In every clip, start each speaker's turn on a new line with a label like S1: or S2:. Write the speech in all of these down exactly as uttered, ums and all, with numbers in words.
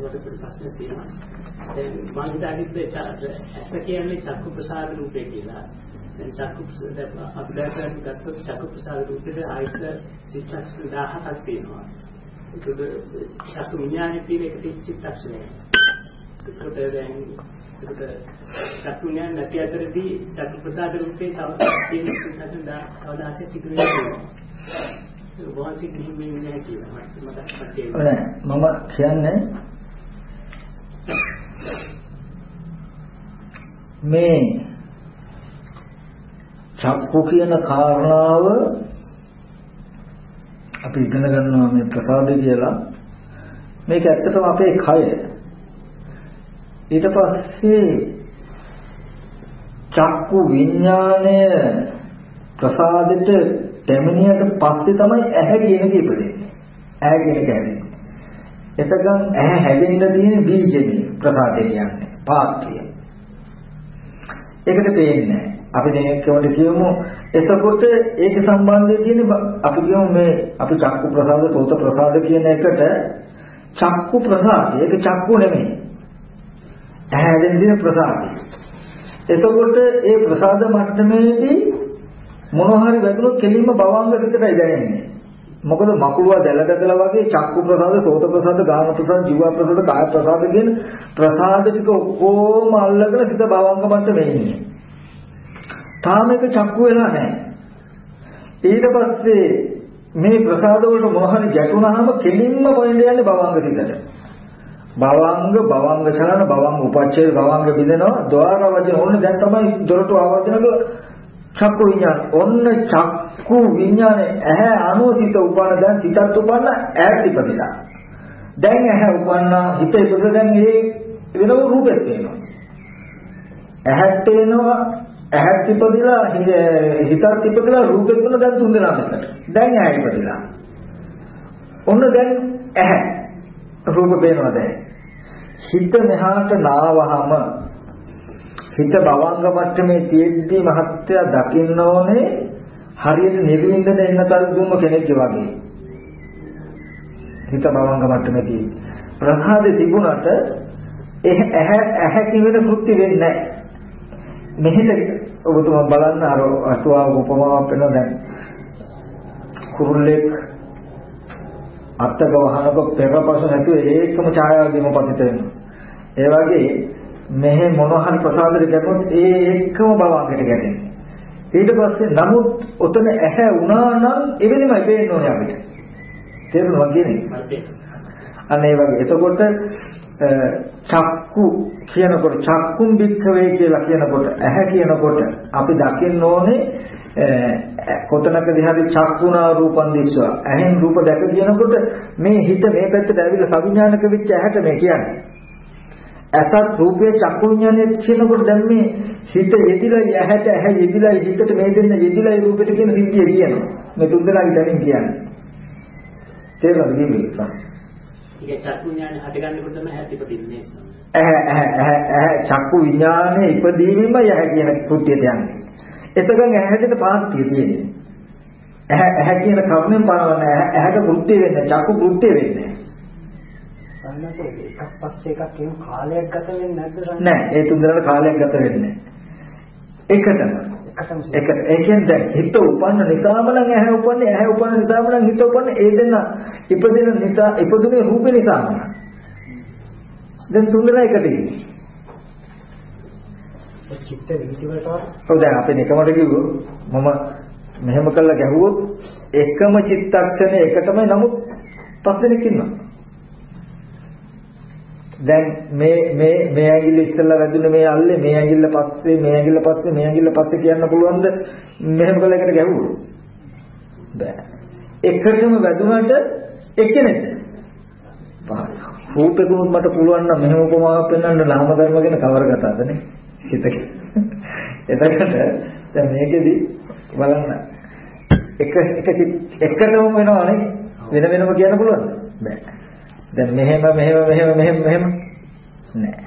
S1: මට ප්‍රශ්න තියෙනවා. දැන් මම හිතාගත්තේ ඇස කියන්නේ චක්කු ප්‍රසාද රූපේ කියලා. දැන් චක්කු ප්‍රසාද අපිට ගත්තොත් චක්කු ප්‍රසාද රූපේ ආයත චිත්තක්ෂණ දහහක් තියෙනවා. ඒක චක්කු විඥානයේ තියෙන එක චිත්තක්ෂණය. ඒකට දැන් ඒකට චක්කු විඥාන නැති අතරදී චක්කු ප්‍රසාද රූපේ තව තියෙන චිත්තක්ෂණ දහහක් තිබෙනවා. වාසික නිමින්නේ නැහැ කියලා මට
S2: නෑ මම කියන්නේ මේ චක්කු කියන කාරණාව අපි ඉගෙන ගන්නවා මේ ප්‍රසාදේ කියලා. මේක ඇත්තටම අපේ කය. ඊට පස්සේ චක්කු විඥානය ප්‍රසාදෙට දෙමනියට පස්සේ තමයි ඇහැ කියන එක ඉපදෙන්නේ. ඇහැ කියන එක හැදෙන්නේ. එතකන් ඇහැ හැදෙන්න තියෙන බීජනේ ප්‍රසාදේ කියන්නේ පාත්‍රය. ඒකට පේන්නේ අපි දැන් කොහොමද කියමු එතකොට ඒක සම්බන්ධය තියෙන අපි කියමු මේ අපි චක්කු ප්‍රසාද සෝත ප්‍රසාද කියන එකට චක්කු ප්‍රසාදය ඒක චක්කු නෙමෙයි. ඇහැ හැදෙන්න තියෙන ප්‍රසාදය. එතකොට ඒ ප්‍රසාද මට්ටමේදී මොනවා හරි වැදුනොත් කෙලින්ම භවංග සිතටයි දැනෙන්නේ. මොකද මකුළුවා දැලගදලා වගේ චක්කු ප්‍රසාද, සෝත ප්‍රසාද, ගාන ප්‍රසාද, ජීව ප්‍රසාද, කාය ප්‍රසාද කියන ප්‍රසාද ටික ඔක්කොම අල්ලගෙන සිත භවංග මට්ටමේ ඉන්නේ. තාම එක චක්කු වෙලා නැහැ. ඊට පස්සේ මේ ප්‍රසාද වලට මොනවා හරි ගැටුණාම කෙලින්ම පොළෙන් යන්නේ භවංග සිතට. භවංග, භවංග චලන, භවංග උපච්ඡේද, භවංග බිඳෙනවා. ద్వාර වචන ඕනේ දැන් තමයි දොරටු ආවර්ජනක චක්කු විඥාන. ඔන්න චක්කු විඥානේ ඇහැ අනුසිත උපන්න දැන් සිතත් උපන්න ඈත් ඉපදිලා. දැන් ඇහැ උපන්න හිත ඉපද දැන් ඒ වෙනම රූපෙත් වෙනවා. ඇහත් පේනවා ඇහත් ඉපදිලා හිතත් ඉපදිලා රූපෙත් වෙන දැන් තුන් දෙනා මෙතන. දැන් ඇහැ ඉපදිලා. ඔන්න දැන් ඇහැ රූප පේනවා දැන්. හිත මෙහාට නාවහම හිත භවංග මට්ටමේ තියෙද්දි මහත්ය දකින්න ඕනේ හරියට නිර්වින්දන එන්න තල් දුන්න කෙනෙක් වගේ. හිත භවංග මට්ටමේ තියෙද්දි ප්‍රසාදේ තිබුණාට ඇහැ ඇහැ කිවෙන කෘත්‍ය වෙන්නේ නැහැ. මෙහෙට ඔබතුමා බලන්න අර අටුවා උපමාවක් වෙනවා දැන් කුරුල්ලෙක් අත්තක වහනක පෙරපසු නැතුව ඒකම ඡායාව දෙම පතිත වෙනවා. ඒ වගේ මෙහෙ මොන හරි ප්‍රසාදෙට ගැටුනොත් ඒ එක්කම භවංගයට ගැටෙනවා. ඊට පස්සේ නමුත් ඔතන ඇහැ වුණා නම් එවෙලෙමයි පේන්න ඕනේ අපිට. තේරුණා කියන්නේ? අන්න ඒ වගේ. එතකොට චක්කු කියනකොට චක්කුම් බික්ඛවේ කියලා කියනකොට ඇහැ කියනකොට අපි දකින්න ඕනේ කොතනකදී හරි චක්කුණා රූපන් දිස්වා. ඇහෙන් රූප දැක කියනකොට මේ හිත මේ පැත්තට ඇවිල්ලා සවිඥානික වෙච්ච ඇහැට මේ කියන්නේ. අසත් රූපයේ චක්කු විඥානයේ කියනකොට දැන් මේ හිත යෙදිලා ඇහැට ඇහැ යෙදිලා හිතට මේ දෙන්න යෙදිලා රූපෙට කියන සිද්ධිය කියනවා. මේ තුන් දෙනාගේ දැනින් කියන්නේ. තේරුණාද කියන්නේ?
S1: ඒක චක්කු විඥානය හටගන්නකොට තමයි ඇහැ ඉපදින්නේ.
S2: ඇහැ ඇහැ ඇහැ චක්කු විඥානයේ ඉපදීමම ඇහැ කියන කෘත්‍යයට යන්නේ. එතකන් ඇහැට පාස්තිය තියෙන්නේ. ඇහැ ඇහැ කියන කර්මෙන් පරවන ඇහැට කෘත්‍ය වෙන්නේ චක්කු කෘත්‍ය වෙන්නේ.
S3: සම්මතයේ එකක් පස්සේ එකක් කියන කාලයක් ගත වෙන්නේ නැද්ද සම්මත?
S2: නෑ ඒ තුන් දෙනාට කාලයක් ගත වෙන්නේ එකටම.
S3: එකටම.
S2: ඒක ඒ කියන්නේ හිත උපන්න නිසාම නම් ඇහැ උපන්නේ ඇහැ උපන්න නිසාම නම් හිත උපන්නේ ඒ දෙන්න ඉපදෙන නිසා ඉපදුනේ රූපේ නිසාම. දැන් තුන් දෙනා එකට ඉන්නේ.
S3: ඒ චිත්ත විචි වලට
S2: ඔව් දැන් අපි එකමඩ කිව්වොත් මම මෙහෙම කළා ගැහුවොත් එකම චිත්තක්ෂණේ එකටමයි නමුත් පස් දෙනෙක් ඉන්නවා. දැන් මේ මේ මේ ඇඟිල්ල ඉස්සෙල්ලා වැදුනේ මේ අල්ලේ මේ ඇඟිල්ල පස්සේ මේ ඇඟිල්ල පස්සේ මේ ඇඟිල්ල පස්සේ කියන්න පුළුවන්ද මෙහෙම කළා එකට ගැහුවොත් බෑ. එකටම වැදුනට එක්කෙනෙක්ද? බෑ. රූපෙකුත් මට පුළුවන් නම් මෙහෙම උපමාවක් පෙන්වන්න නාම ධර්ම ගැන කවර කතාවද නේ? හිතක. එතකොට දැන් මේකෙදි බලන්න එක එක එකටම වෙනවනේ වෙන වෙනම කියන්න පුළුවන්ද? බෑ. දැන් මෙහෙම මෙහෙම මෙහෙම මෙහෙම මෙහෙම නෑ.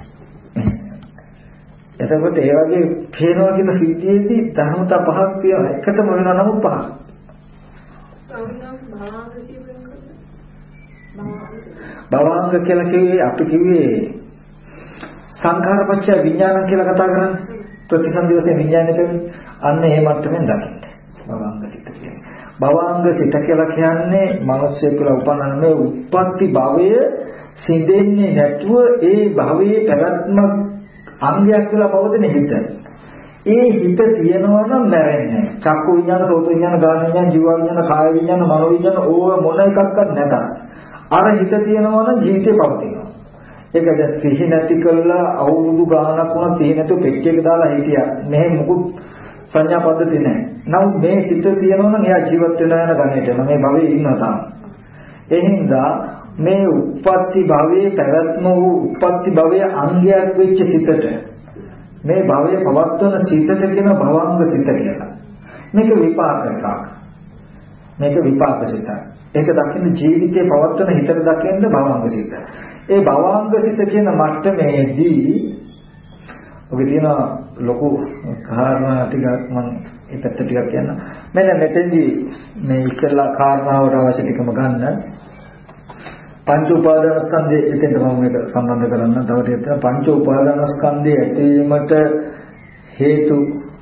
S2: එතකොට ඒ වගේ පේනවා කියන සිද්ධියේදී ධර්මතා පහක් තියෙනවා. එකටම වෙනවා නමුත් පහක්. භවංග කියලා කිව්වේ අපි කිව්වේ සංඛාරපච්චය විඥාන කියලා කතා කරන්නේ. ප්‍රතිසන්දි වශයෙන් විඥානය කියන්නේ අන්න ඒ මට්ටමින් දකින්න. භවංග සිත කියන්නේ. භවංග සිත කියලා කියන්නේ මනුස්සයෙක් කියලා උපන්නන මේ උප්පත්ති භවය සිඳෙන්නේ නැතුව ඒ භවයේ පැවැත්ම අංගයක් කියලා පවතින හිත. ඒ හිත තියෙනවා නම් මැරෙන්නේ නැහැ. චක්කු විඥාන, සෝත විඥාන, ගාන විඥාන, ජීව විඥාන, කාය විඥාන, මනෝ විඥාන ඕව මොන එකක්වත් නැත. අර හිත තියෙනවා නම් ජීවිතේ පවතිනවා. ඒක දැන් සිහි නැති කළා අවුරුදු ගාණක් වුණා සිහි නැතුව පෙට්ටියක දාලා හිටියා. මෙහෙ මුකුත් සංඥා පද්ධති නැහැ. නමුත් මේ සිත තියෙනවා නම් එයා ජීවත් වෙන යන ගණයට මේ භවයේ ඉන්නවා තාම. ඒ හින්දා මේ උප්පත්ති භවයේ පැවැත්ම වූ උප්පත්ති භවයේ අංගයක් වෙච්ච සිතට මේ භවයේ පවත්වන සිතට කියන භවංග සිත කියලා. මේක විපාක එකක්. මේක විපාක සිතක්. ඒක දකින්න ජීවිතේ පවත්වන හිතට දකින්න භවංග සිත. ඒ භවංග සිත කියන මට්ටමේදී ඔගේ තියෙන ලොකු කාරණා ටිකක් මම ඒ පැත්ත ටිකක් කියන්න. මෙන්න මෙතෙන්දී මේ ඉස්සෙල්ලා කාරණාවට අවශ්‍ය ටිකම ගන්න. පංච උපාදානස්කන්ධය එතෙන්ට මම මේක සම්බන්ධ කරන්න තව ටිකක් තියෙනවා. පංච උපාදානස්කන්ධයේ ඇතිවීමට හේතු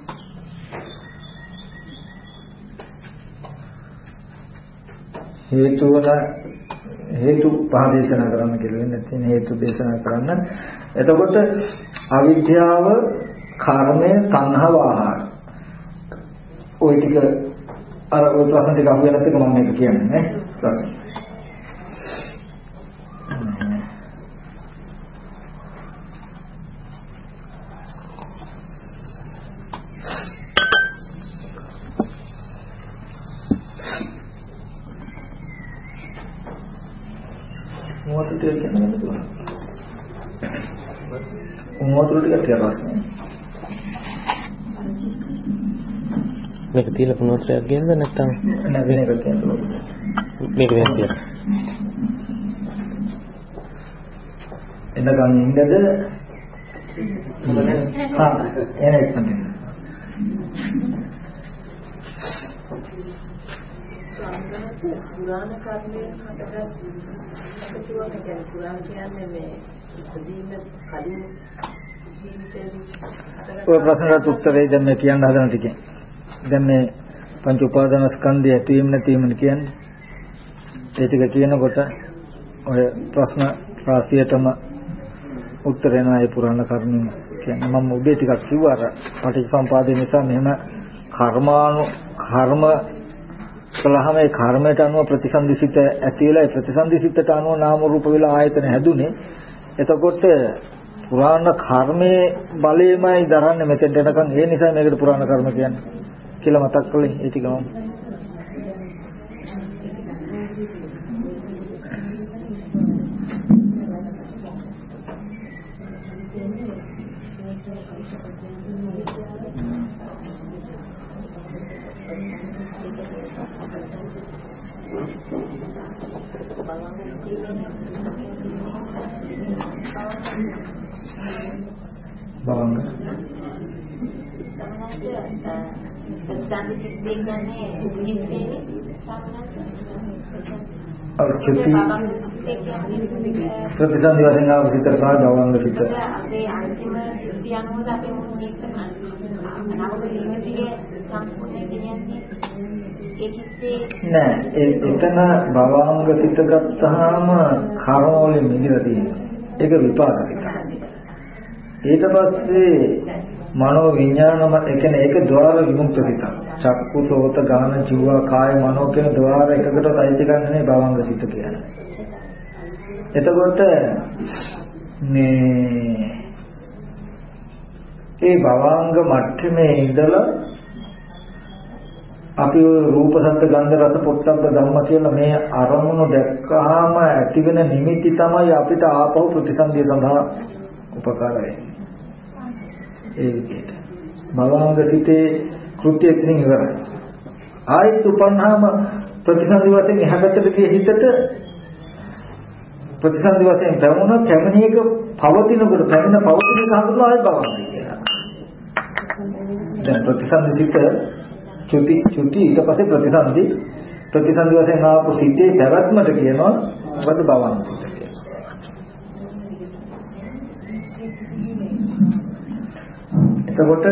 S2: හේතු වල හේතු පහ දේශනා කරන්න කියලා වෙන්නේ නැත්නම් හේතු දේශනා කරන්න. එතකොට අවිද්‍යාව, කර්මය, සංහව ආහාර. ওই ටික අර ඔය ප්‍රශ්න ටික අහුවෙ නැත්නම් මම මේක කියන්නේ නේ ප්‍රශ්න. මොකද කියන්නේ මොකද ටිකක් ප්‍රශ්නේ
S4: මේක තියලා පුනෝත්‍රයක් ගේන්නද නැත්නම්
S2: නෑ වෙන එකක් කියන්න
S4: මේක වෙන තියලා
S2: එන්නගන් ඉන්නද හා එනේ තමයි
S5: පුරාණ කර්මයේ හටගත් එකතුවම කියන්නේ පුරාණ කියන්නේ මේ ඉදීම කලින් ජීවිතේ
S2: ඔය ප්‍රශ්නට උත්තරේ දැන් මේ කියන්න හදන ටිකෙන් දැන් මේ පංච උපාදානස්කන්ධය ඇතිවීම නැතිවීම කියන්නේ ඒ ටික කියනකොට ඔය ප්‍රශ්න රාශියටම උත්තර එනවා ඒ පුරාණ කර්මෙන් කියන්නේ මම උදේ ටිකක් කිව්වා අර පටිච්චසමුපාදේ නිසා මෙහෙම කර්මානු කර්ම කළාම ඒ කර්මයට අනුව ප්‍රතිසන්දිසිත ඇති වෙලා ඒ ප්‍රතිසන්දිසිතට අනුව නාම රූප වෙලා ආයතන හැදුනේ. එතකොට පුරාණ කර්මයේ බලයමයි දරන්නේ මෙතෙන්ට එනකන්. ඒ නිසා මේකට පුරාණ කර්ම කියන්නේ කියලා මතක් කළේ. ඒ ටිකම බවංග අර්චති ප්‍රතිසන්දි වශයෙන් ආව සිතට සහ බවංග සිත
S5: අපේ අන්තිම සිද්ධියන්වල අපි මුලින්ම කරන්නේ අනාගත ජීවිතයේ සම්පූර්ණ කියන්නේ
S2: නෑ ඒ එතන භවංග සිත ගත්තාම කර්ම වලින් මිදලා තියෙනවා. ඒක විපාක සිත. ඊට පස්සේ මනෝ විඥානම ඒ කියන්නේ ඒක ద్వාර විමුක්ත සිත. චක්කු සෝත ගාන ජීව කාය මනෝ කියන ద్వාර එකකට තයිති ගන්නනේ භවංග සිත කියන්නේ. එතකොට මේ ඒ භවංග මට්ටමේ ඉඳලා අපි රූප ශබ්ද ගන්ධ රස පොට්ටබ්බ ධම්ම කියලා මේ අරමුණු දැක්කාම ඇතිවෙන නිමිති තමයි අපිට ආපහු ප්‍රතිසන්දිය සඳහා උපකාර වෙන්නේ. ඒ විදිහට භවංග සිතේ කෘත්‍ය එතනින් ඉවරයි. ආයත් උපන්නාම ප්‍රතිසන්දි වශයෙන් එහා පැත්තට ගිය හිතට ප්‍රතිසන්දි වශයෙන් පැමුණ කැමණියක පවතිනකොට පැමිණ පවතින එක හඳුන්වනවා ආයත් භවංග කියලා. දැන් ප්‍රතිසන්දි සිත චුති චුති ඊට පස්සේ ප්‍රතිසන්දි ප්‍රතිසන්දි වශයෙන් ආපු සිතේ පැවැත්මට කියනවා මොකද භවංග සිත කියන්නේ. එතකොට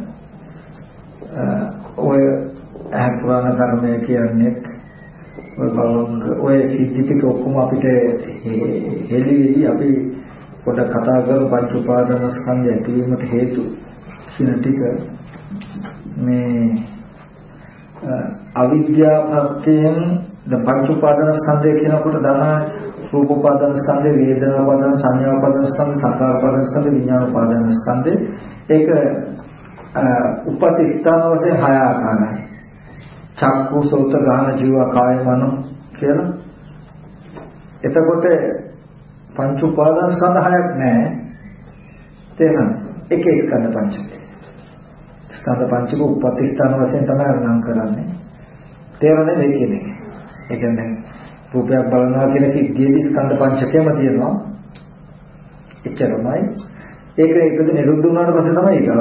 S2: ඔය පුරාණ කර්මය කියන්නේ ඔය භවංග ඔය සිද්ධි ටික ඔක්කොම අපිට හෙළිවි අපි පොඩ කතා කරමු පංච උපාදාන ස්කන්ධය ඇතිවීමට හේතු කියන ටික මේ අවිද්‍යාවත්යෙන් ද පංච උපාදාන ස්කන්ධය කියනකොට දනා රූප උපාදාන ස්කන්ධය, වේදනා උපාදාන, සංඥා උපාදාන ස්කන්ධය, සංකාර උපාදාන ස්කන්ධය, විඥාන උපාදාන ස්කන්ධය ඒක උපති ස්ථාන වශයෙන් හය ආකාරයි. චක්කු, සෝත, ගාන, ජීව, කාය, මනෝ කියලා. එතකොට පංච උපාදාන ස්කන්ධ හයක් නැහැ. තේරෙනවද? එක එක ස්කන්ධ පංචකය. ස්කන්ධ පංචක උපති ස්ථාන වශයෙන් තමයි අරනම් කරන්නේ. තේරෙන්නේ මේ කියන්නේ. ඒ කියන්නේ රූපයක් බලනවා කියන සිද්ධියේදී ස්කන්ධ පංචකයම තියෙනවා. එච්චරමයි. ඒක එකද නිරුද්ධ වුණාට පස්සේ තමයි ඒක.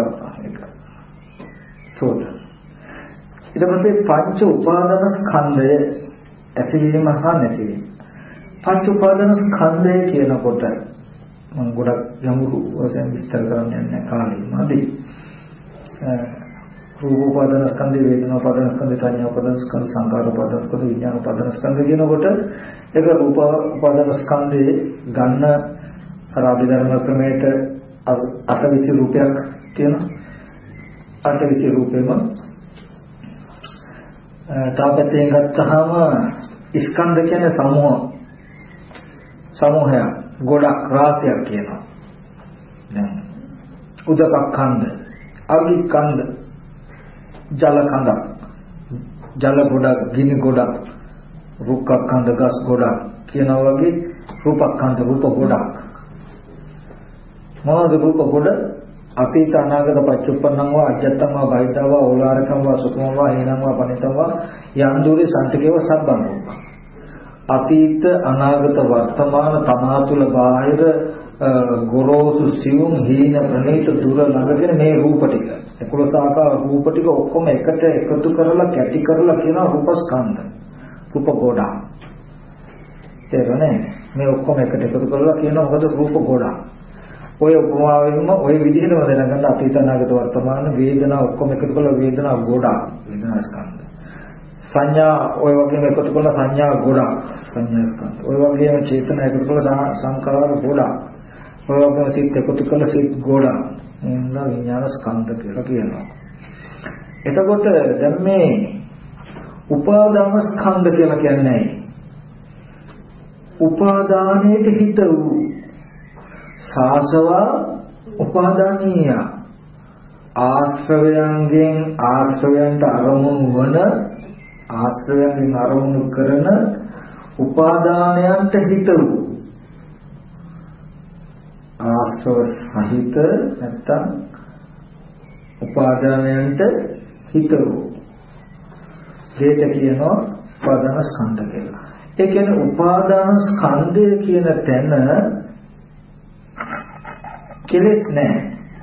S2: සෝත. ඊට පස්සේ පංච උපාදාන ස්කන්ධය ඇතිවීම හා නැතිවීම. පංච උපාදාන ස්කන්ධය කියනකොට මම ගොඩක් යමුරු වශයෙන් විස්තර කරන්න යන්නේ කාලෙ මදි. රූප උපාදාන ස්කන්ධය, වේදනා උපාදාන ස්කන්ධය, සංඥා උපාදාන ස්කන්ධය, සංකාර උපාදාන ස්කන්ධය, විඥාන උපාදාන ස්කන්ධය කියනකොට ඒක රූප උපාදාන ස්කන්ධයේ ගන්න අර අභිධර්ම ක්‍රමයට අටවිසි රූපයක් තියෙනවා. අටවිසි රූපෙම තාපතෙන් ගත්තාම ස්කන්ධ කියන්නේ සමූහ සමූහය ගොඩක් රාශියක් කියනවා. දැන් උදක ඛණ්ඩ, අගි ඛණ්ඩ, ජල ඛණ්ඩ, ජල ගොඩක්, ගිනි ගොඩක්, රුක්ක ඛණ්ඩ, ගස් ගොඩක් කියනවා වගේ රූප ඛණ්ඩ, රූප ගොඩක්. මොනවද රූප ගොඩ? අතීත අනාගත පච්චුප්පන්නං වා අජත්තං වා බහිද්ධා වා ඕලාරකං වා සුඛං වා හේනං වා පනිතං වා යන්දුරේ සන්තකේව සබ්බං රූපං. අතීත අනාගත වර්තමාන තමා තුළ බාහිර ගොරෝසු සිවුම් හීන ප්‍රණීත දුර ළඟගෙන මේ රූප ටික එකොළොස් ආකාර රූප ටික ඔක්කොම එකට එකතු කරලා කැටි කරලා කියන රූපස්කන්ධ රූප ගොඩක්. තේරුණේ? මේ ඔක්කොම එකට එකතු කරලා කියන මොකද රූප ගොඩක්. ඔය උපමාවෙන්ම ඔය විදිහටම දැනගන්න අතීත අනාගත වර්තමාන වේදනා ඔක්කොම එකතු කරලා වේදනා ගොඩක් වේදනා ස්කන්ධ. සංඥා ඔය වගේම එකතු කරලා සංඥා ගොඩක් සංඥා ස්කන්ධ. ඔය වගේම චේතන එකතු කරලා සංකාර ගොඩක්. ඔය වගේම සිත් එකතු කරලා සිත් ගොඩක්. එන්න විඥාන ස්කන්ධ කියලා කියනවා. එතකොට දැන් මේ උපාදාන ස්කන්ධ කියලා කියන්නේ උපාදානයේ හිත වූ සාසවා උපාදානීය ආශ්‍රවයන්ගෙන් ආශ්‍රවයන්ට අරමුණු වන ආශ්‍රවයන්ගෙන් අරමුණු කරන උපාදානයන්ට හිත වූ ආශ්‍රව සහිත නැත්තම් උපාදානයන්ට හිත වූ දෙයට කියනවා උපාදාන ස්කන්ධ කියලා. ඒ කියන්නේ උපාදාන ස්කන්ධය කියන තැන කෙලෙස් නැහැ.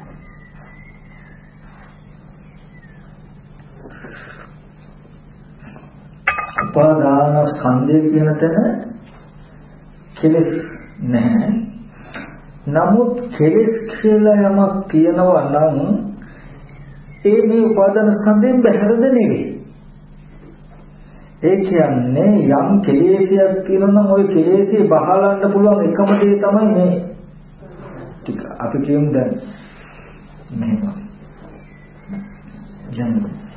S2: උපාදාන ස්කන්ධය කියන තැන කෙලෙස් නැහැ. නමුත් කෙලෙස් කියලා යමක් කියනවා නම් ඒ මේ උපාදාන ස්කන්ධයෙන් බැහැරද නෙවෙයි. ඒ කියන්නේ යම් කෙලෙසයක් කියනවා නම් ওই කෙලෙසේ බහලන්න පුළුවන් එකම දේ තමයි මේ ටික. අපි කියමු දැන් මෙහෙම. දැන්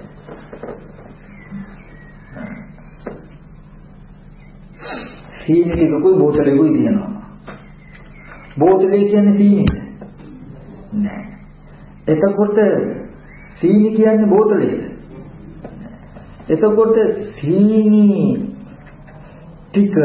S2: සීනි ටිකකුයි බෝතලෙකුයි තියෙනවා. බෝතලේ කියන්නේ සීනි නෑ. එතකොට සීනි කියන්නේ බෝතලේ. එතකොට සීනි ටික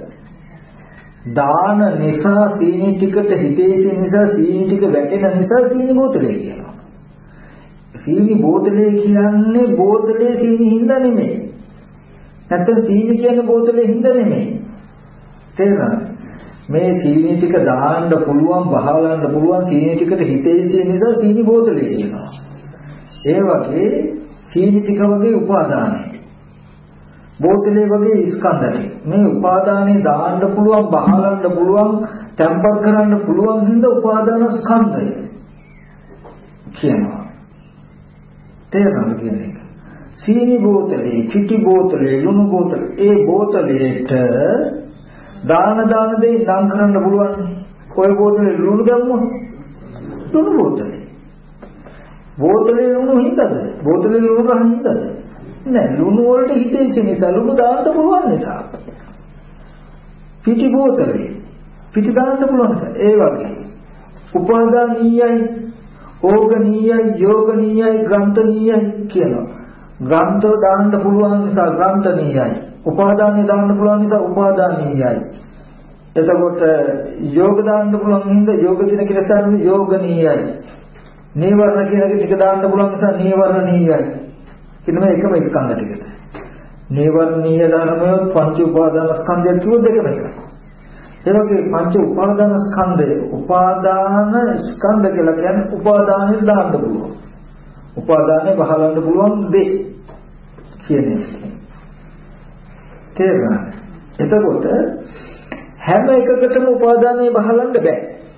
S2: දාන නිසා සීනි ටිකට හිතේසි නිසා සීනි ටික වැටෙන නිසා සීනි බෝතලේ කියනවා. සීනි බෝතලේ කියන්නේ බෝතලේ සීනි හින්දා නෙමෙයි. නැත්නම් සීනි කියන්නේ බෝතලේ හින්දා නෙමෙයි. තේරෙනවද? මේ සීනි ටික දාන්න පුළුවන් බහලන්න පුළුවන් සීනි ටිකට හිතේසි නිසා සීනි බෝතලේ කියනවා. ඒ වගේ සීනි ටික වගේ උපාදානයි. බෝතලේ වගේ ස්කන්ධ ටික. මේ උපාදානේ දාන්න පුළුවන්, බහලන්න පුළුවන්, තැම්පත් කරන්න පුළුවන් හින්දා උපාදාන ස්කන්ධය කියනවා. තේරෙනවද කියන්නේ? සීනි බෝතලේ, චිටි බෝතලේ, ලුණු බෝතලේ, ඒ බෝතලේට දාන දාන දෙයි නම් කරන්න පුළුවන්. කොයි බෝතලේ ලුණු දැම්මොත් ලුණු බෝතලේ. බෝතලේ ලුණු හින්දාද? බෝතලේ ලුණු රහ හින්දාද? නෑ, ලුණු වලට හිතෙච්ච නිසා ලුණු දාන්න පුළුවන් නිසා. පිටි බෝතලේ පිටි දාන්න පුළුවන් නිසා. ඒ වගේ උපාදානීයයි, ඕගනීයයි, යෝගනීයයි, ග්‍රන්ථනීයයි කියනවා. ග්‍රන්ථ දාන්න පුළුවන් නිසා ග්‍රන්ථනීයයි. උපාදානිය දාන්න පුළුවන් නිසා උපාදානීයයි. එතකොට යෝග දාන්න පුළුවන් හින්දා යෝග දින කියලා කියන්නේ යෝගනීයයි. නීවරණ කියන එක ටික දාන්න පුළුවන් නිසා නීවරණීයයි. කියන මේ එකම ස්කන්ධ ටිකට. නීවරණීය ධර්මය පංච උපාදාන ස්කන්ධය කියෝ දෙකම එකයි. ඒ වගේ පංච උපාදාන ස්කන්ධය උපාදාන ස්කන්ධ කියලා කියන්නේ උපාදානෙ දාන්න පුළුවන්. උපාදානෙ බහලන්න පුළුවන් දෙය කියන්නේ. තේරුණාද? එතකොට හැම එකකටම උපාදානෙ බහලන්න බෑ.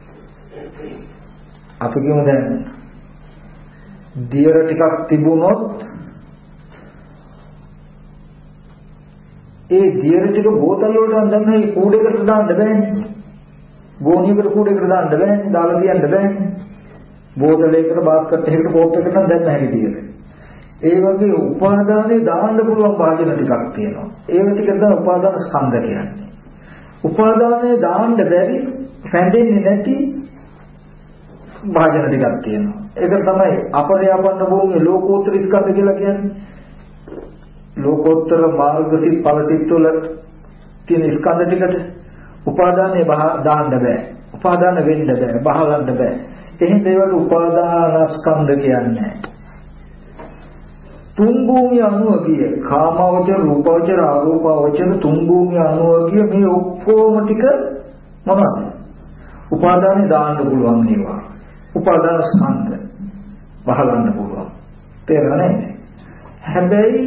S2: අපි කියමු දැන් දියර ටිකක් තිබුණොත් ඒ දියර ටික බෝතල් වලට දැන් මේ කූඩේකට දාන්න බෑනේ. ගෝණියකට කූඩේකට දාන්න බෑනේ. දාලා තියන්න බෑනේ. බෝතලයකට බාස්කට් එකකට කෝප් එකකට නම් දැන් නැහැ දියර. ඒ වගේ උපාදානේ දාන්න පුළුවන් භාජන ටිකක් තියෙනවා. ඒව ටික තමයි උපාදාන ස්කන්ධ කියන්නේ. උපාදානේ දාන්න බැරි රැඳෙන්නේ නැති භාජන ටිකක් තියෙනවා. ඒක තමයි අපරියාපන්න භූමියේ ලෝකෝත්තර ස්කන්ධ කියලා කියන්නේ. ලෝකෝත්තර මාර්ගසිත ඵලසිත වල තියෙන ස්කන්ධ ටිකට උපාදානේ දාන්න බෑ. උපාදාන වෙන්න බෑ. බහලන්න බෑ. එහෙනම් ඒවට උපාදානස්කන්ධ කියන්නේ. තුන් භූමිය අනුව ගිය කාමවචර, රූපවචර, අරූපවචර තුන් භූමිය අනුව ගිය මේ ඔක්කොම ටික මොනවද? උපාදානේ දාන්න පුළුවන් ඒවා. උපාදාන ස්කන්ධ බහලන්න පුළුවන්. තේරෙන්නේ? හැබැයි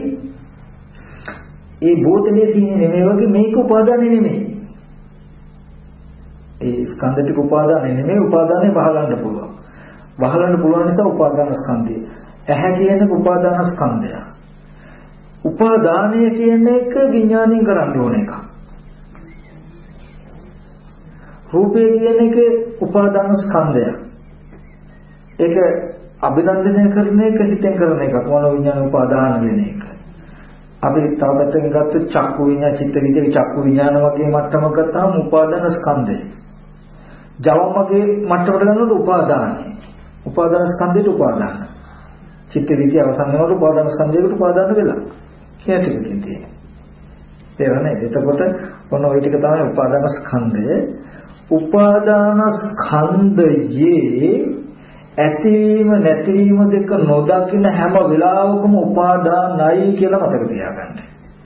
S2: ඒ බෝතලේ තියෙන නෙමෙයි වගේ මේක උපාදානේ නෙමෙයි. ඒ ස්කන්ධ ටික උපාදානේ නෙමෙයි, උපාදානේ බහලන්න පුළුවන්. බහලන්න පුළුවන් නිසා උපාදාන ස්කන්ධය. ඇහැ කියන උපාදාන ස්කන්ධය. උපාදානය කියන එක විඥාණයෙන් කරන්න ඕන එකක්. රූපය කියන එක උපාදාන ස්කන්ධයක්. ඒක අභිනන්දනය කරන එක හිතෙන් කරන එකක්. මොන විඥාන උපාදාන වෙන එක. අපි තව පැත්තකින් ගත්තොත් චක්කු විඤ්ඤාණ, චිත්ත විඤ්ඤාණ, චක්කු විඤ්ඤාණ වගේ මට්ටමක ගත්තාම උපාදාන ස්කන්ධය. ජවම් වගේ මට්ටමකට ගන්නකොට උපාදානයි. උපාදාන ස්කන්ධයට උපාදාන. චිත්ත විඤ්ඤාණ අවසන් වෙනකොට උපාදාන ස්කන්ධයකට උපාදාන වෙලා. කියන ටිකකින් තියෙන්නේ. තේරෙනවද? එතකොට ඔන්න ওই ටික තමයි උපාදාන ස්කන්ධය. උපාදාන ස්කන්ධයේ ඇතිවීම නැතිවීම දෙක නොදකින හැම වෙලාවකම උපාදානයි කියලා මතක තියාගන්න.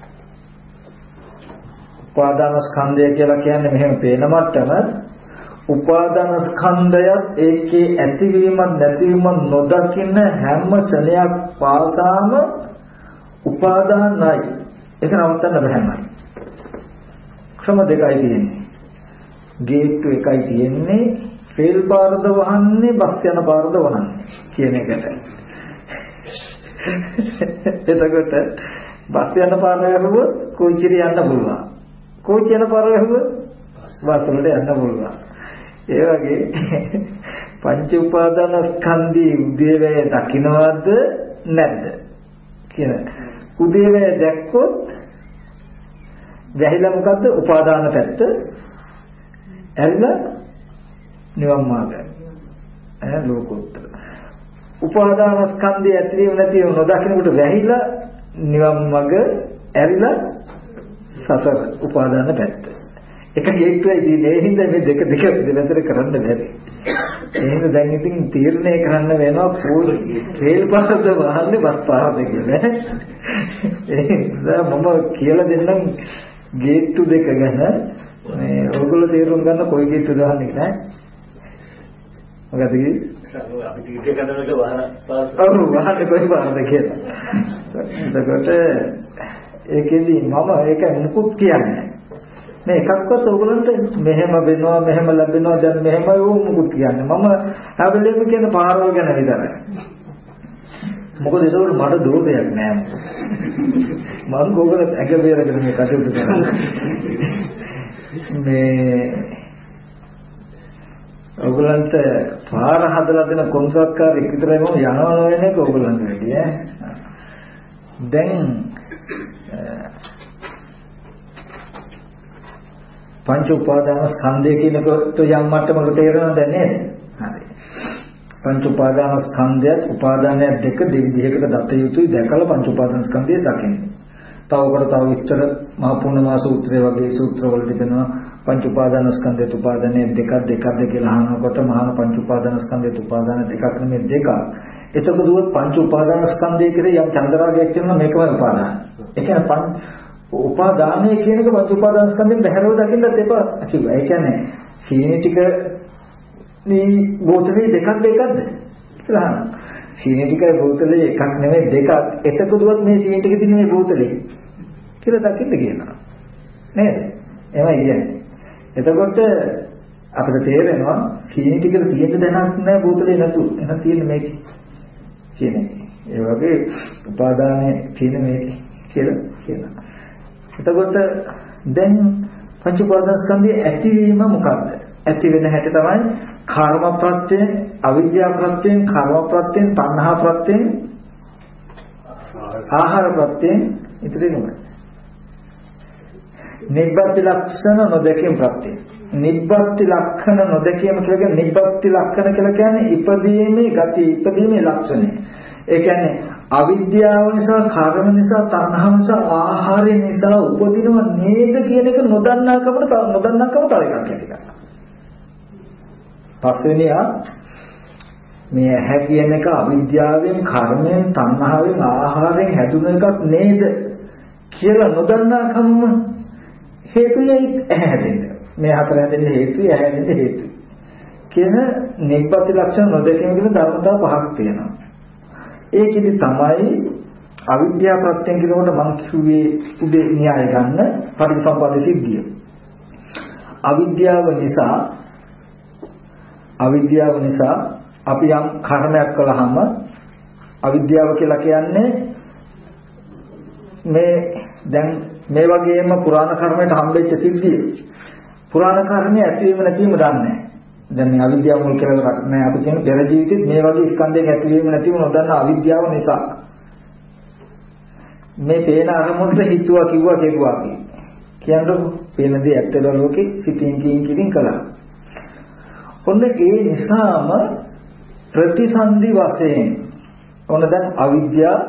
S2: උපාදාන ස්කන්ධය කියලා කියන්නේ මෙහෙම පේන මට්ටම උපාදාන ස්කන්ධයත් ඒකේ ඇතිවීමත් නැතිවීමත් නොදකින හැම ශරණයක් පාසාම උපාදානයි. ඒක නවත්තන්න බැහැමයි. ක්‍රම දෙකයි තියෙන්නේ. ගේට්ටු එකයි තියෙන්නේ. රේල් පාරද වහන්නේ, බස් යන පාරද වහන්නේ කියන එකට. එතකොට බස් යන පාර වැහුවොත් කෝච්චියට යන්න පුළුවන්. කෝච්චිය යන පාර වැහුවොත් බස් වලට යන්න පුළුවන්. ඒ වගේ පංච උපාදාන ස්කන්ධී උදේවැය දකින්නවද නැද්ද කියන. උදේවැය දැක්කොත් වැහිලා මොකද්ද? උපාදාන පැත්ත. ඇරිලා නිවන් මාර්ගය. ඈ ලෝකෝත්තර. උපාදාන ස්කන්ධය ඇතිවීම නැතිවීම නොදකින්නකොට වැහිලා නිවන් මාර්ග, ඇරිලා සතර උපාදාන පැත්ත. එක හේතුවයි තියෙන්නේ. ඒ හින්දා මේ දෙක දෙක දෙතර කරන්න බැරි. එහෙනම් දැන් ඉතින් තීරණය කරන්න වෙනවා පොල් රේල් පාරද වහන්නේ බස් පාරද කියලා. ඒ නිසා මම කියලා දෙන්නම් ගේට්ටු දෙක ගැන. මේ ඔයගොල්ලෝ තේරුම් ගන්න කොයි ගේට්ටු දාන්නේ නැහැ. මොකද කිව්වේ? අපි ටිකට් එක ගන්නකොට වහන පාස්. ඔව් වහන්නේ කොයි පාරද කියලා. එතකොට ඒකෙදි මම ඒක මුකුත් කියන්නේ මේ එකක්වත් ඕගලන්ට මෙහෙම වෙනවා මෙහෙම ලැබෙනවා දැන් මෙහෙමයි ඕ මුකුත් කියන්නේ මම හැබැයි කියන පාරවල් ගැන විතරයි මොකද ඒක මට දෝෂයක් නෑ මම කෝකලත් ඇඟ බේරගෙන මේ කටයුතු කරන්නේ මේ ඕගලන්ට පාර හදලා දෙන කොන්ත්‍රාත්කාරයෙක් විතරයි මම යනවා වෙන එක ඕගලන්ට වැඩි ඈ දැන් පංච උපාදාන ස්කන්ධය කියනකොට යම් මට්ටමකට තේරෙනවද නේද? හරි. පංච උපාදාන ස්කන්ධයත් උපාදානයක් දෙක දෙවිධයකට දත යුතුයි දැකලා පංච උපාදාන ස්කන්ධය දකින්නේ. තවකට තව විස්තර මහා පුණ්‍යමා සූත්‍රය වගේ සූත්‍රවල තිබෙනවා පංච උපාදාන ස්කන්ධයත් උපාදානය දෙකක් දෙකක්ද කියලා අහනකොට මහා පංච උපාදාන ස්කන්ධයත් උපාදාන දෙකක් නෙමෙයි දෙකක්. එතකොට දුවත් පංච උපාදාන ස්කන්ධය කියලා යම් චන්දරාගයක් තියෙනවා මේකම උපාදාන. ඒ කියන්නේ පංච උපාදානය කියන එක පංච උපාදාන ස්කන්ධයෙන් බහැරව දකින්නත් එපා කිව්වා. ඒ කියන්නේ සීනි ටික මේ බෝතලේ දෙකක් දෙකක්ද කියලා අහනවා. සීනි ටිකයි බෝතලේ එකක් නෙමෙයි දෙකක්. එතකොටවත් මේ සීනි ටික තියෙන මේ බෝතලේ කියලා දකින්න කියනවා. නේද? එහෙමයි කියන්නේ. එතකොට අපිට තේරෙනවා සීනි ටිකට තියෙන්න දැනක් නැහැ බෝතලේ නැතු. එහෙනම් තියෙන්නේ මේකේ. කියන්නේ. ඒ වගේ උපාදානයේ තියෙන මේකේ කියලා කියනවා. එතකොට දැන් පංච උපාදාන ස්කන්ධයේ ඇතිවීම මොකක්ද? ඇති වෙන හැටි තමයි කර්ම ප්‍රත්‍යයෙන්, අවිද්‍යා ප්‍රත්‍යයෙන්, කර්ම ප්‍රත්‍යයෙන්, තණ්හා ප්‍රත්‍යයෙන්, ආහාර ප්‍රත්‍යයෙන් ඉතිරි නුඹ. නිබ්බති ලක්ෂණ නොදැකීම ප්‍රත්‍යය. නිබ්බති ලක්ෂණ නොදැකීම කියන්නේ නිබ්බති ලක්ෂණ කියලා කියන්නේ ඉපදීමේ ගති, ඉපදීමේ ලක්ෂණය. ඒ කියන්නේ අවිද්‍යාව නිසා, කර්ම නිසා, තණ්හාව නිසා, ආහාරය නිසා උපදිනව නේද කියන එක නොදන්නාකමට නොදන්නාකම තව එකක් ඇතිලා. පස්වෙනියා මේ ඇහැ කියන එක අවිද්‍යාවෙන්, කර්මයෙන්, තණ්හාවෙන්, ආහාරයෙන් හැදුන එකක් නේද කියලා නොදන්නාකම හේතුයයි ඇහැ හැදෙන්න. මේ හතර හැදෙන්න හේතුයි ඇහැ හැදෙන්න හේතුයි. කියන නිබ්බති ලක්ෂණ නොදැකීම කියන ධර්මතාව පහක් තියෙනවා. ඒකෙදි තමයි අවිද්‍යාව ප්‍රත්‍යයෙන් කියනකොට මම කිව්වේ උදේ න්‍යාය ගන්න පටිච්චසමුප්පාද සිද්ධිය. අවිද්‍යාව නිසා අවිද්‍යාව නිසා අපි යම් කර්මයක් කළාම අවිද්‍යාව කියලා කියන්නේ මේ දැන් මේ වගේම පුරාණ කර්මයට හම්බෙච්ච සිද්ධිය. පුරාණ කර්මය ඇතිවීම නැතිවීම දන්නේ නැහැ. දැන් මේ අවිද්‍යාව මුල් කරගෙන නැහැ අපි කියන පෙර ජීවිතෙත් මේ වගේ ස්කන්ධයක ඇතිවීම නැතිවීම නොදන්න අවිද්‍යාව නිසා මේ පේන අරමුණට හිතුවා කිව්වා කෙරුවා කියන්නේ පේන දේ ඇත්තද ලෝකේ සිතින් කියින් කියින් කළා. ඔන්න ඒ නිසාම ප්‍රතිසන්දි වශයෙන් ඔන්න දැන් අවිද්‍යාව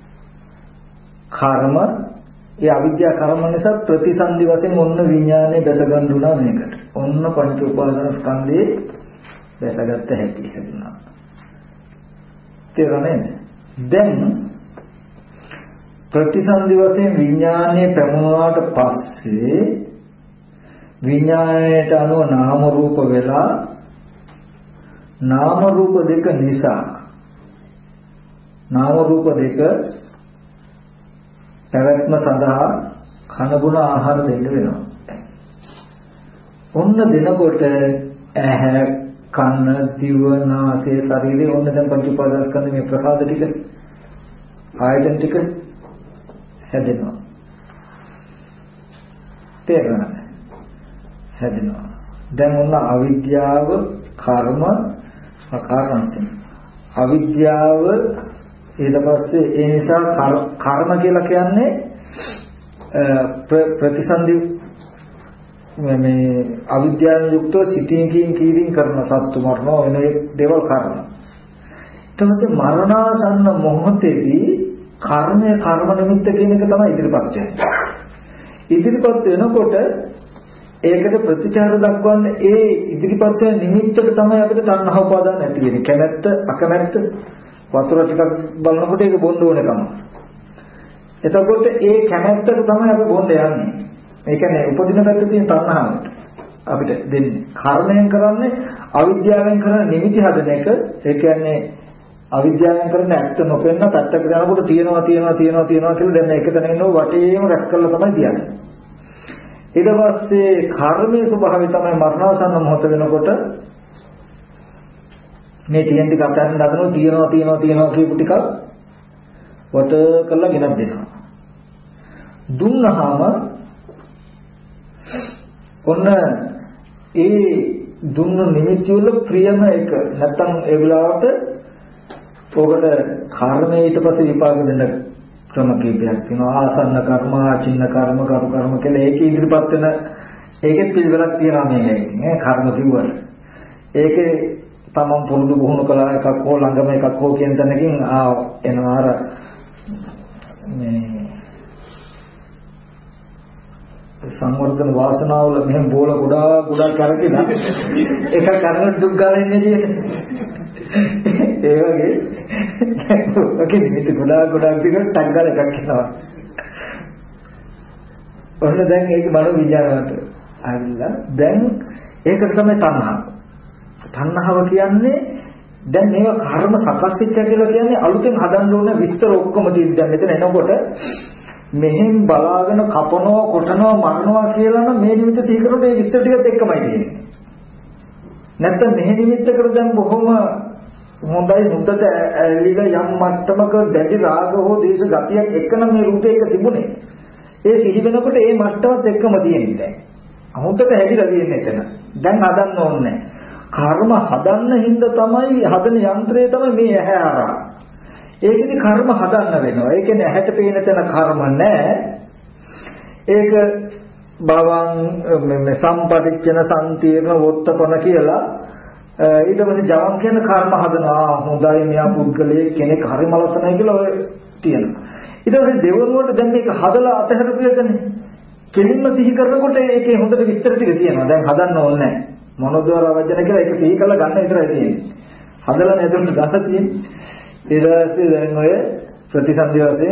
S2: කර්ම ඒ අවිද්‍යා කර්ම නිසා ප්‍රතිසන්දි වශයෙන් ඔන්න විඥානේ දැස ගන්නුණා මේකට. ඔන්න පංච උපාදාන ස්කන්ධේ දැසගත්ත හැටි හිතනවා. තේරුණාද? දැන් ප්‍රතිසන්දි වශයෙන් විඥානේ පැමුණාට පස්සේ විඥාණයට අනුව නාම රූප වෙලා නාම රූප දෙක නිසා නාම රූප දෙක පැවැත්ම සඳහා කනගුණ ආහාර දෙන්න වෙනවා. ඔන්න දෙනකොට ඇහැ, කන, දිව, නාසය, ශරීරය ඔන්න දැන් පංච උපාදානස්කන්ධ මේ ප්‍රසාද ටික ආයතන ටික හැදෙනවා. තේරෙනවද? හැදෙනවා. දැන් ඔන්න අවිද්‍යාව, කර්ම, අකාරණත්‍ය. අවිද්‍යාව ඊට පස්සේ ඒ නිසා කර්ම කියලා කියන්නේ ප්‍රතිසන්දි මේ අවිද්‍යාවෙන් යුක්තව සිතින් කියින් කීරින් කරන සත්තු මරනවා වෙන දේවල් කර්ම. ඊට පස්සේ මරණාසන්න මොහොතේදී කර්මය කර්ම නිමිත්ත කියන එක තමයි ඉදිරිපත් වෙන්නේ. ඉදිරිපත් වෙනකොට ඒකට ප්‍රතිචාර දක්වන්නේ ඒ ඉදිරිපත් වෙන නිමිත්තට තමයි අපිට තණ්හා උපාදාන ඇති වෙන්නේ. කැමැත්ත, අකමැත්ත වතුර ටිකක් බලනකොට ඒක බොන්න ඕනකම. එතකොට ඒ කැමැත්තට තමයි අපි බොන්න යන්නේ. ඒ කියන්නේ උපදින පැත්තේ තියෙන තණ්හාවට අපිට දෙන්නේ. කර්මයෙන් කරන්නේ අවිද්‍යාවෙන් කරන නිමිති හදන එක. ඒ කියන්නේ අවිද්‍යාවෙන් කරන ඇත්ත නොපෙන්න පැත්තකට යනකොට තියෙනවා තියෙනවා තියෙනවා තියෙනවා කියලා දැන් එක තැන ඉන්නව වටේම රැස් කරලා තමයි තියන්නේ. ඊට පස්සේ කර්මයේ ස්වභාවය තමයි මරණාසන්න මොහොත වෙනකොට මේ තියෙන ටික අතරින් හදනවා තියෙනවා තියෙනවා තියෙනවා කියපු ටික වට කරලා ගෙනත් දෙනවා. දුන්නහම ඔන්න ඒ දුන්න නිමිති වල ප්‍රියම එක නැත්තම් ඒ වෙලාවට ඔකට කර්මයේ ඊට පස්සේ විපාක දෙන්න ක්‍රම කීපයක් තියෙනවා. ආසන්න කර්ම, ආචින්න කර්ම, කරු කර්ම කියලා ඒකේ ඉදිරිපත් වෙන ඒකෙත් පිළිවෙලක් තියෙනවා මේකයි. නේ කර්ම කිව්වට. ඒකේ තමන් පුරුදු පුහුණු කළ එකක් හෝ ළඟම එකක් හෝ කියන තැනකින් ආ එනවා අර මේ සංවර්ධන වාසනාවල මෙහෙම බෝල ගොඩාක් ගොඩාක් කරකිලා එක කරන දුක් ගාලා ඉන්නේ කියන්නේ. ඒ වගේ ඔකේ නිමිති ගොඩාක් ගොඩාක් දිගට ටක් ගාලා එකක් එනවා. ඔන්න දැන් ඒක මනෝ විඥානවට ආවිල්ලා දැන් ඒකට තමයි තණ්හාව. තණ්හාව කියන්නේ දැන් මේවා කර්ම සකස් වෙච්ච කියලා කියන්නේ අලුතෙන් හදන්න ඕන විස්තර ඔක්කොම තියෙන. දැන් මෙතන එනකොට මෙහෙන් බලාගෙන කපනවා කොටනවා මරනවා කියලා නම් මේ නිමිත්ත සිහි කරනකොට ඒ විස්තර ටිකත් එක්කමයි තියෙන්නේ. නැත්නම් මෙහෙ නිමිත්තකට දැන් බොහොම හොඳයි මුද්දට ඇලිලා යම් මට්ටමක දැඩි රාග හෝ දේශ ගතියක් එක්කනම් මේ රූපේ එක තිබුණේ. ඒ සිහි වෙනකොට ඒ මට්ටමත් එක්කම තියෙන්නේ දැන්. හොඳට හැදිලා තියෙන්නේ එතන. දැන් හදන්න ඕනේ. කර්ම හදන්න හින්දා තමයි හදන යන්ත්‍රය තමයි මේ ඇහැ හරහා. ඒකෙදි කර්ම හදන්න වෙනවා. ඒ කියන්නේ ඇහැට පේන තැන කර්ම නැහැ. ඒක භවං මේ සම්පටිච්ඡන සම්තිර්ණ වොත්තපන කියලා ඊට පස්සේ ජවම් කියන කර්ම හදනවා. හොඳයි මෙයා පුද්ගලයේ කෙනෙක් හරි මලසනයි කියලා ඔය තියෙනවා. ඊට පස්සේ දෙවරුවට දැන් මේක හදලා අතහැරපු එකනේ. කෙලින්ම සිහි කරනකොට ඒකේ හොඳට විස්තර ටික තියෙනවා. දැන් හදන්න ඕනේ නැහැ. මොනෝද්වාර වචන කියලා ඒක සිහි කරලා ගන්න විතරයි තියෙන්නේ. හදලා නැතුව ගන්න තියෙන්නේ. ඊට පස්සේ දැන් ඔය ප්‍රතිසන්දි වශයෙන්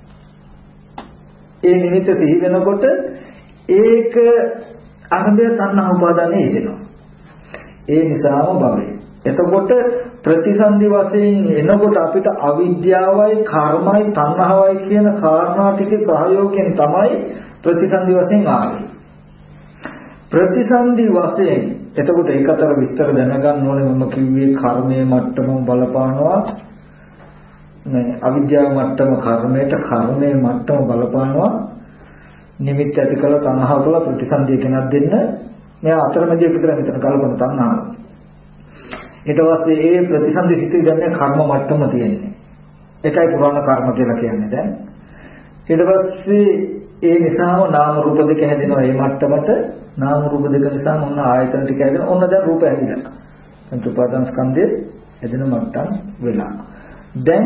S2: ඒ නිමිත්ත සිහි වෙනකොට ඒක අරඹය තණ්හා උපාදානයේ යෙදෙනවා. ඒ නිසාම භවය. එතකොට ප්‍රතිසන්දි වශයෙන් එනකොට අපිට අවිද්‍යාවයි කර්මයි තණ්හාවයි කියන කාරණා ටිකේ සහයෝගයෙන් තමයි ප්‍රතිසන්දි වශයෙන් ආවේ. ප්‍රතිසන්දි වශයෙන් එතකොට ඒක අතර විස්තර දැනගන්න ඕනේ. මම කිව්වේ කර්මයේ මට්ටම බලපානවා. නේ අවිද්‍යාව මට්ටම කර්මයට කර්මයේ මට්ටම බලපානවා. නිමිත්ත ඇති කළ තණ්හාව කළ ප්‍රතිසන්දිය කෙනක් දෙන්න මෙයා අතරමැදිය විතර මෙතන කල්පන තණ්හාව. ඊට පස්සේ ඒ ප්‍රතිසන්දි සිටි දැන්නේ කර්ම මට්ටම තියෙන්නේ. ඒකයි පුරාණ කර්ම කියලා කියන්නේ දැන්. ඊට පස්සේ ඒ නිසාම නාම රූප දෙක හැදෙනවා. මේ මට්ටමට නාම රූප දෙක නිසා මොන ආයතන ටික හැදෙනවා. ඔන්න දැන් රූප හැදිලා. පංච උපාදාන ස්කන්ධයේ හැදෙන මට්ටම් වෙලා. දැන්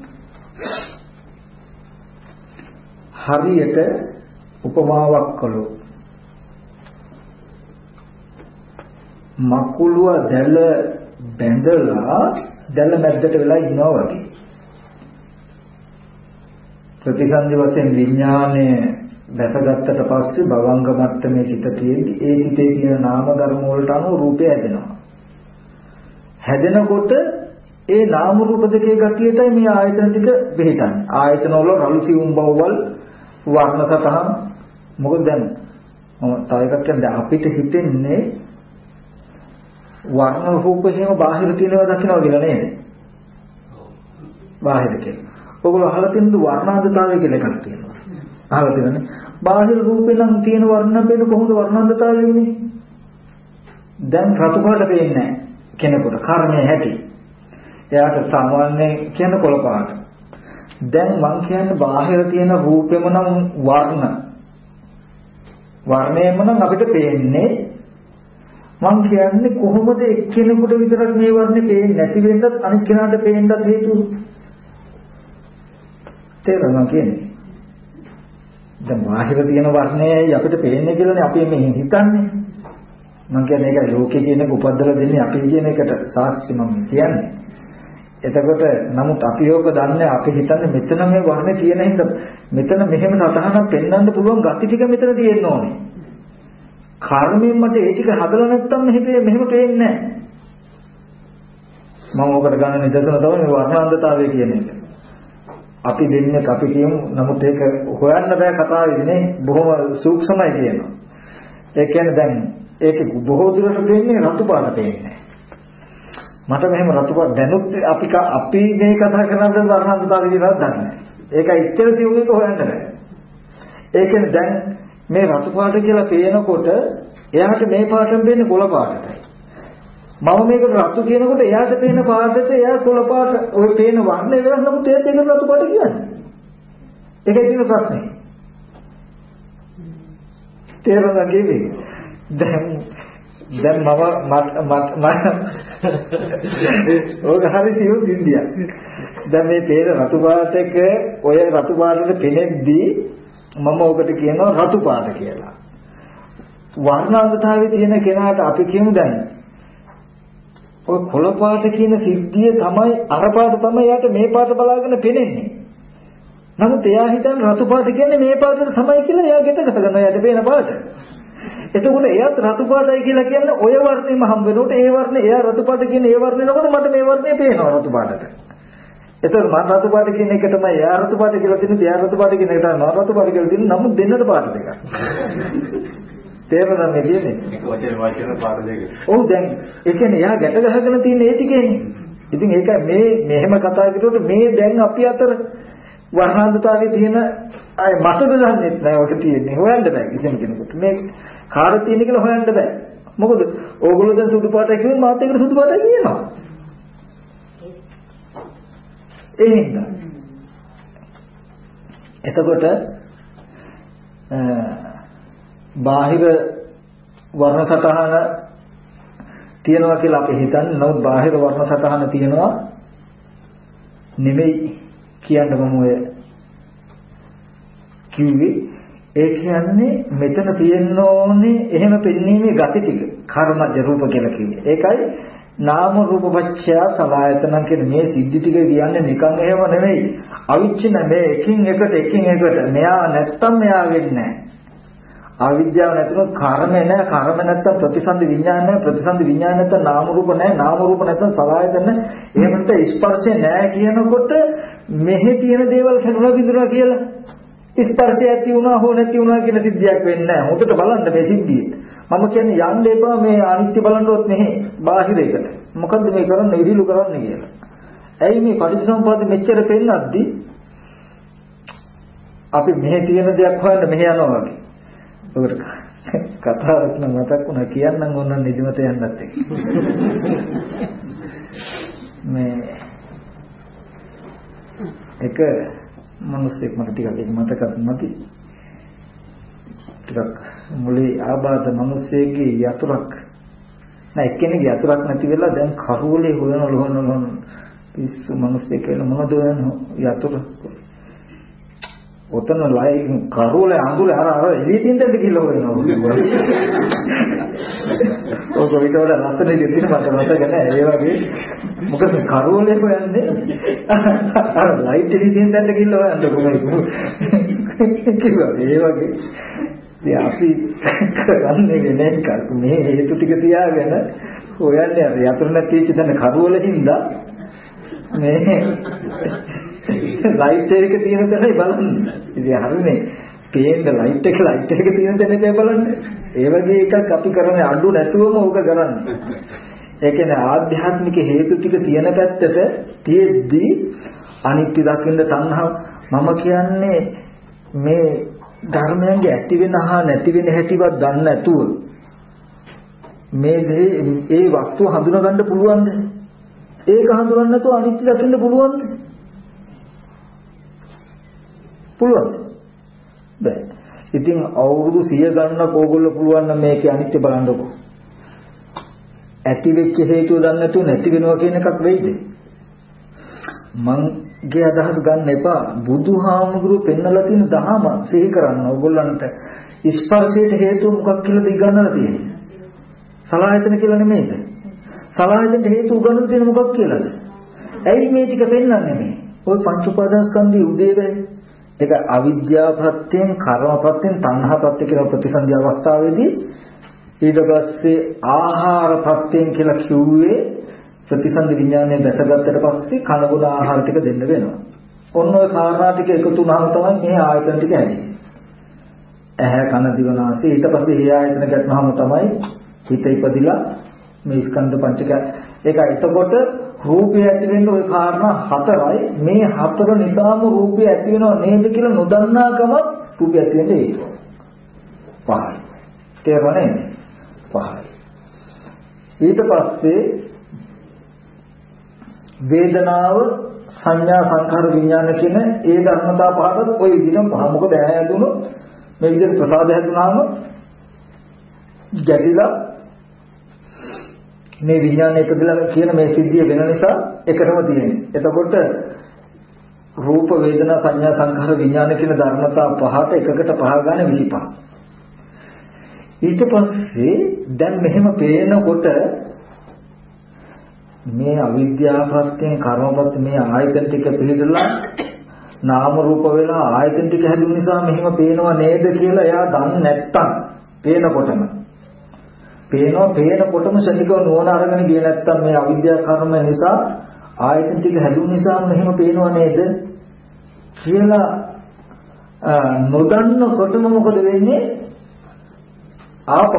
S2: හරියට උපමාවක් කළොත් මකුලුව දැල බැඳලා දැල මැද්දට වෙලා ඉනවා වගේ. ප්‍රතිසන්දි වශයෙන් විඥානය දැකගත්තට පස්සේ භවංග මට්ටමේ සිට තියෙද්දි ඒ සිටේ කියන නාම ධර්ම වලට අනුව රූපය හැදෙනවා. හැදෙනකොට ඒ නාම රූප දෙකේ ගතියටයි මේ ආයතන ටික බෙහෙතන්නේ. ආයතන වල රළු සිවුම් බවවල් වර්ණ සතහන් මොකද දැන් මම තව එකක් කියන්නේ අපිට හිතෙන්නේ වර්ණ රූප එහෙම බාහිර තියෙනවා දකින්නවා කියලා නේද? බාහිර කියලා. ඔයගොල්ලෝ අහලා තියෙනද වර්ණාන්තතාවය කියලා එකක් තියෙනවා. අහලා තියෙනනේ. බාහිර රූපේ නම් තියෙන වර්ණ පේන කොහොමද වර්ණාන්තතාවය වෙන්නේ? දැන් රතු පාට පේන්නේ නැහැ කෙනෙකුට කර්මයේ හැටි. එයාට සාමාන්‍ය කියන කොළ පාට. දැන් මං කියන්නේ බාහිර තියෙන රූපෙම නම් වර්ණ. වර්ණයම නම් අපිට පේන්නේ මං කියන්නේ කොහොමද එක්කෙනෙකුට විතරක් මේ වර්ණේ පේන්නේ නැති වෙන්නත් අනිත් කෙනාට පේන්නත් හේතුව තේරෙනවා කියන්නේ. දැන් බාහිර තියෙන වර්ණයයි අපිට පේන්නේ කියලානේ අපි මේ හිතන්නේ. මං කියන්නේ ඒක ලෝකේ කියන එක උපද්දලා දෙන්නේ අපි කියන එකට සාක්ෂි මම කියන්නේ. එතකොට නමුත් අපි යෝග දන්නේ අපි හිතන්නේ මෙතන මේ වර්ණේ තියෙන හින්දා මෙතන මෙහෙම සතහනක් පෙන්වන්න පුළුවන් gati ටික මෙතන තියෙන්න ඕනේ. කර්මයෙන් මට ඒ ටික හදලා නැත්තම් මෙහෙම මෙහෙම පේන්නේ නැහැ. මම ඔකට ගන්න නිදර්ශන තමයි මේ වර්ණාන්තතාවය කියන එක. අපි දෙන්නේ අපි කියමු නමුත් ඒක හොයන්න බෑ කතාවේදී බොහොම සූක්ෂමයි කියනවා. ඒ කියන්නේ දැන් ඒක බොහෝ දුරට දෙන්නේ රතු පාට පේන්නේ. මට මෙහෙම රතු පාට දැනුත් අපි අපි මේ කතා කරනකොට වර්ණාන්තතාවය කියනවත් දන්නේ නැහැ. ඒකයි ඉච්ඡර සිවුමක හොයන්න බෑ. ඒ කියන්නේ දැන් මේ රතු පාට කියලා පේනකොට එයාට මේ පාටම වෙන්නේ කොළ පාටයි. මම මේකට රතු කියනකොට එයාට පේන පාටට එයා කොළ පාට ඔය පේන වර්ණය වෙනස් නමුත් ඒත් ඒකට රතු පාට කියන්නේ. ඒකයි තියෙන ප්‍රශ්නේ. තේරුණා කිව්වේ. දැන් දැන් මම මම ඔය හරි සියුම් සිද්ධියක්. දැන් මේ පේන රතු පාට එක ඔය රතු පාටට පෙනෙද්දී මම ඔකට කියනවා රතු පාට කියලා. වර්ණාන්තතාවයේ තියෙන කෙනාට අපි කියමු දැන් ඔය කොළ පාට කියන සිද්ධිය තමයි අර පාට තමයි යාට මේ පාට බලාගෙන පෙනෙන්නේ. නමුත් එයා හිතන්නේ රතු පාට කියන්නේ මේ පාටට තමයි කියලා එයා ගෙත ගහනවා යාට පේන පාට. එතකොට එයාත් රතු පාටයි කියලා කියන්නේ ඔය වර්ණෙම හම්බ වෙනකොට ඒ වර්ණේ එයා රතු පාට කියන ඒ වර්ණේ නකොට මට මේ වර්ණේ පේනවා රතු පාටට. එතකොට මම රතු පාට කියන එක තමයි එයා රතු පාට කියලා දෙන්නේ එයා රතු පාට කියන එක තමයි මම රතු පාට කියලා දෙන්නේ නමුත් දෙන්නට පාට දෙකක්. තේරුණා මේ කියන්නේ? ඒක වචන වචන පාට දෙක. ඔව් දැන් ඒ කියන්නේ එයා ගැට ගහගෙන තියෙන ඒ ටිකේනේ. ඉතින් ඒක මේ මෙහෙම කතා කරනකොට මේ දැන් අපි අතර වර්ණාන්තතාවයේ තියෙන අය මතද දන්නේ නැහැ ඔක තියෙන්නේ. හොයන්න බෑ කිසිම කෙනෙකුට. මේ කාට තියෙන කියලා හොයන්න බෑ. මොකද ඕගොල්ලෝ දැන් සුදු පාටයි කියුවම මාත් ඒකට සුදු පාටයි කියනවා. එහෙනම් එතකොට බාහිර වර්ණ සටහන තියනවා කියලා අපි හිතන්නේ. නමුත් බාහිර වර්ණ සටහන තියනවා නෙමෙයි කියන්න මම ඔය කිව්වේ. ඒ කියන්නේ මෙතන තියෙන්න ඕනේ එහෙම පෙන්වීමේ gati ටික කර්මජ රූප කියලා කිව්වේ. ඒකයි නාම රූප පත්‍ය සලආයතන කියන මේ සිද්ධි ටික කියන්නේ නිකන් එහෙම නෙමෙයි. අවිච්ඡින්න මේ එකින් එකට එකින් එකට මෙයා නැත්තම් මෙයා වෙන්නේ නැහැ. අවිද්‍යාව නැතුනොත් කර්මය නැහැ. කර්ම නැත්තම් ප්‍රතිසන්දි විඥාන නැහැ. ප්‍රතිසන්දි විඥාන නැත්තම් නාම රූප නැහැ. නාම රූප නැත්තම් සලආයතන නැහැ. එහෙම නැත්නම් ස්පර්ශය නැහැ කියනකොට මෙහි තියෙන දේවල් කරුණා බිඳුනා කියලා ස්පර්ශය ඇති වුණා හෝ නැති වුණා කියන සිද්ධියක් වෙන්නේ නැහැ. හොඳට බලන්න මේ සිද්ධිය. මම කියන්නේ යන්න එපා මේ අනිත්‍ය බලනවත් මෙහි බාහිර එකට. මොකද්ද මේ කරන්නේ විහිළු කරන්නේ කියලා. ඇයි මේ පටිච්චසමුප්පාද මෙච්චර පෙන්නද්දී අපි මෙහි තියෙන දෙයක් හොයන්න මෙහි යනවා වගේ. ඔකට කතාවක් නම් මතක් වුණා කියන්නම් ඕන නිදිමත යන්නත් එක්ක. මේ එක මිනිස්සෙක් මට ටිකක් ඒක මතකත් නැති ටිකක් මුලේ ආබාධ මිනිස්සෙක්ගේ යතුරක් නෑ එක්කෙනෙක්ගේ යතුරක් නැති වෙලා දැන් කරුවලේ හොයන ලොහන ලොහන පිස්සු මිනිස්සෙක් කියලා මොනවද හොයන යතුර ඔතන ලයි කරුවලේ අඳුරේ අර අර එළිය තියෙන දෙයක් කියලා හොයනවා ඔක විතර රස්තනේ දෙන්න මට මතක නෑ ඒ වගේ මොකද කරුවලේ හොයන්නේ අර ලයිට් එළිය තියෙන දෙයක් කියලා හොයන්න කොහොමද කිව්වා ඒ වගේ ඉතින් අපි කරන්නේ වෙන එකක් මේ හේතු ටික තියාගෙන හොයන්නේ අර යතුරු නැති වෙච්ච තැන කරුවල හින්දා මේ ලයිට් එක තියෙන තැනයි බලන්නේ. ඉතින් හරිනේ පේන්න ලයිට් එක ලයිට් එක තියෙන තැනයි බලන්නේ. ඒ වගේ එකක් අපි කරන්නේ අඩු නැතුවම ඕක කරන්නේ. ඒ කියන්නේ ආධ්‍යාත්මික හේතු ටික තියෙන පැත්තට තියෙද්දි අනිත්‍ය දකින්න තණ්හාව මම කියන්නේ මේ ධර්මයන්ගේ ඇති වෙන හා නැති වෙන හැටිවත් දන්නේ නැතුව මේ දේ ඒ වස්තුව හඳුනා ගන්න පුළුවන්ද? ඒක හඳුනන්න නැතුව අනිත්‍ය දකින්න පුළුවන්ද? පුළුවන්ද? බෑ. ඉතින් අවුරුදු සිය ගණනක් ඕගොල්ලෝ පුළුවන් නම් මේකේ අනිත්‍ය බලන්නකෝ. ඇති වෙච්ච හේතුව දන්නේ නැතුව නැති වෙනවා කියන එකක් වෙයිද? මංගේ අදහස් ගන්න එපා. බුදුහාමුදුරුවෝ පෙන්වලා තියෙන දහම සිහි කරන්න ඕගොල්ලන්ට ස්පර්ශයට හේතුව මොකක් කියලාද ඉගන්නලා තියෙන්නේ? සලආයතන කියලා නෙමෙයිද? සලආයතනට හේතු උගන්වලා තියෙන මොකක් කියලාද? ඇයි මේ ටික පෙන්වන්නේ මේ? ওই පංච උපාදානස්කන්ධයේ උදේවැය ඒක අවිද්‍යාව ප්‍රත්‍යයෙන් කර්ම ප්‍රත්‍යයෙන් තණ්හා ප්‍රත්‍ය කියන ප්‍රතිසන්දි අවස්ථාවේදී ඊට පස්සේ ආහාර ප්‍රත්‍යයෙන් කියලා කිව්වේ ප්‍රතිසන්දි විඥානය දැසගත්තට පස්සේ කන බොන ආහාර ටික දෙන්න වෙනවා. ඔන්න ඔය කාරණා ටික එකතු වුණාම තමයි මේ ආයතන ටික හැදෙන්නේ. ඇහැ කන දිව නාසය ඊට පස්සේ ඒ ආයතන ගැටුනහම තමයි හිත ඉපදිලා මේ ස්කන්ධ පංචක ඒක එතකොට රූපය ඇති වෙන්න ওই කාරණා හතරයි මේ හතර නිසාම රූපය ඇති වෙනව නේද කියලා නොදන්නාකමත් රූපය ඇති වෙන්නේ ඒක. පහයි. තේරුණා නේද? පහයි. ඊට පස්සේ වේදනාව සංඥා සංඛාර විඥාන කියන ඒ ධර්මතා පහකට ওই විදිහම පහ. මොකද ඇහැ ඇදුණොත් මේ විදිහට ප්‍රසාද හැදුනාම ගැටිලා මේ විඥානය එකදලා කියන මේ සිද්ධිය වෙන නිසා එකටම තියෙනවා. එතකොට රූප වේදනා සංඥා සංඛාර විඥාන කියන ධර්මතා පහට එකකට පහ ගන්න විසිපහ. ඊට පස්සේ දැන් මෙහෙම පේනකොට මේ අවිද්‍යාව ප්‍රත්‍යයෙන් කර්මපත් මේ ආයතන ටික පිළිදලා නාම රූප වෙලා ආයතන ටික හැදුන නිසා මෙහෙම පේනව නේද කියලා එයා දන්නේ නැත්තම් පේනකොටම පේනවා පේනකොටම ශනිකව නෝන අරගෙන ගියේ නැත්තම් මේ අවිද්‍යා කර්ම නිසා ආයතන ටික හැදුන නිසා මෙහෙම පේනව නේද කියලා නොදන්නකොටම මොකද වෙන්නේ ආපහු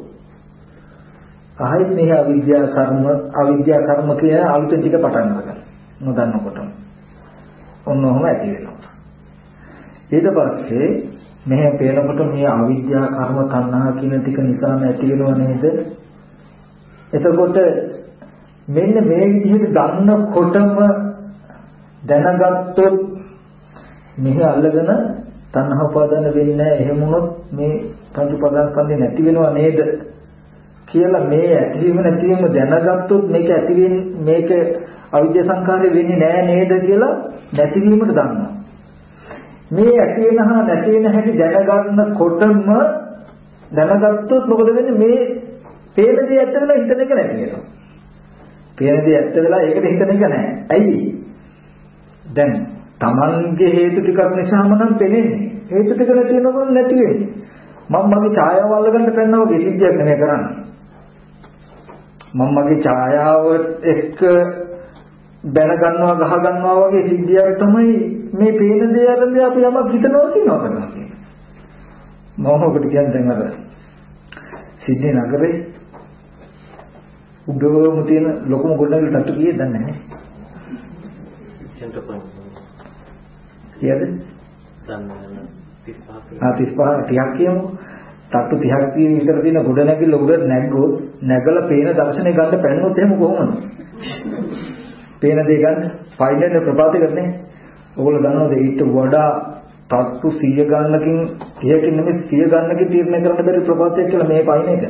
S2: ආයෙත් මේ අවිද්‍යා කර්ම අවිද්‍යා කර්ම කියන අලුතෙන් ටික පටන් ගන්නවා නොදන්නකොටම ඔන්නෝම ඇති වෙනවා ඊට පස්සේ මෙහෙ පේනකොට මේ අවිද්‍යා කර්ම තණ්හා කියන ටික නිසාම ඇති වෙනව නේද එතකොට මෙන්න මේ විදිහට දන්නකොටම දැනගත්තොත් මෙහි අල්ලගෙන තණ්හා උපාදාන වෙන්නේ නැහැ එහෙම වුණොත් මේ පංච උපාදානස්කන්ධය නැති වෙනව නේද කියලා මේ ඇතිවීම නැතිවීම දැනගත්තොත් මේක ඇතිවෙන්නේ මේක අවිද්‍යා සංඛාරය වෙන්නේ නැහැ නේද කියලා නැතිවීමට දන්නවා. මේ ඇති වෙන හා නැති වෙන හැටි දැනගන්නකොටම දැනගත්තොත් මොකද වෙන්නේ මේ පේන දේ ඇත්ත වෙලා හිතන එක නැති වෙනවා. පේන දේ ඇත්ත වෙලා ඒකට හිතන එක නැහැ. ඇයි? දැන් Tamange හේතු ටිකක් නිසාම නම් පේන්නේ. හේතු ටික නැති වෙනකොට නැති වෙන්නේ. මම මගේ ඡායාව අල්ලගන්න පැනනවා වගේ සිද්ධියක් නෙමෙයි කරන්නේ. මම මගේ ඡායාව එක්ක බැන ගන්නවා ගහ ගන්නවා වගේ සිද්ධියක් තමයි මේ පේන දේ අරන් අපි යමක් හිතනවා කියනවා කරනවා කියන්නේ. මම ඔකට කියන්නේ දැන් අර සිඩ්නි නගරේ උඩම තියෙන ලොකුම ගොඩනැගිලි තට්ටු කීයද දන්නේ නැහැ. කීයද? දන්නේ ආ තිස්පහ තිහක් කියමු. තට්ටු තිහක් කියන විතර තියෙන ගොඩනැගිල්ල උඩ නැග්ගොත් නැගලා පේන දර්ශනය ගන්න පැනනොත් එහෙම කොහොමද? පේන දේ ගන්න ෆයිනල් ප්‍රපාතය කරන්නේ. ඕගොල්ලෝ දන්නවද ඊට වඩා තට්ටු සිය ගන්නකින් තිහකින් නෙමෙයි සිය ගන්නකින් තීරණය කරන්න බැරි ප්‍රපාතයක් කියලා මේ පයින් එක.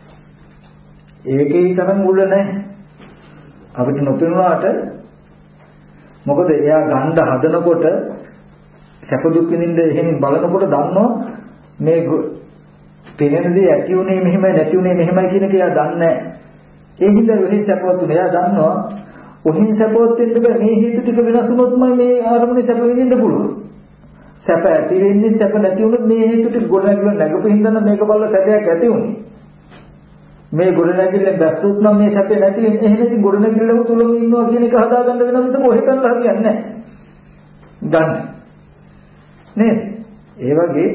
S2: ඒකේ තරම් මුල නැහැ. අපිට නොපෙනුනාට මොකද එයා ගන්න හදනකොට සැප දුක් විඳින්න එහෙම බලනකොට දන්නවා මේ පෙනෙන දේ ඇති උනේ මෙහෙමයි නැති උනේ මෙහෙමයි කියන එක එයා දන්නේ නැහැ. ඒ හින්දා වෙහින් සැපවත් උනේ. එයා දන්නවා ඔහින් සැපවත් වෙන්න බෑ මේ හේතු ටික වෙනස් වුණොත්මයි මේ ආරමුණේ සැප විඳින්න පුළුවන්. සැප ඇති වෙන්නේ සැප නැති වුණොත් මේ හේතු ටික ගොඩනැගිලා නැගපු හින්දා මේක බලලා සැපයක් ඇති උනේ. මේ ගොඩනැගිල්ලෙන් බැස්සොත් නම් මේ සැපේ නැති වෙන්නේ. එහෙනම් ඉතින් ගොඩනැගිල්ලම තුලම ඉන්නවා කියන එක හදාගන්න වෙන මිස කොහෙද හරියන්නේ නැහැ. ගන්න. නේද? ඒ වගේ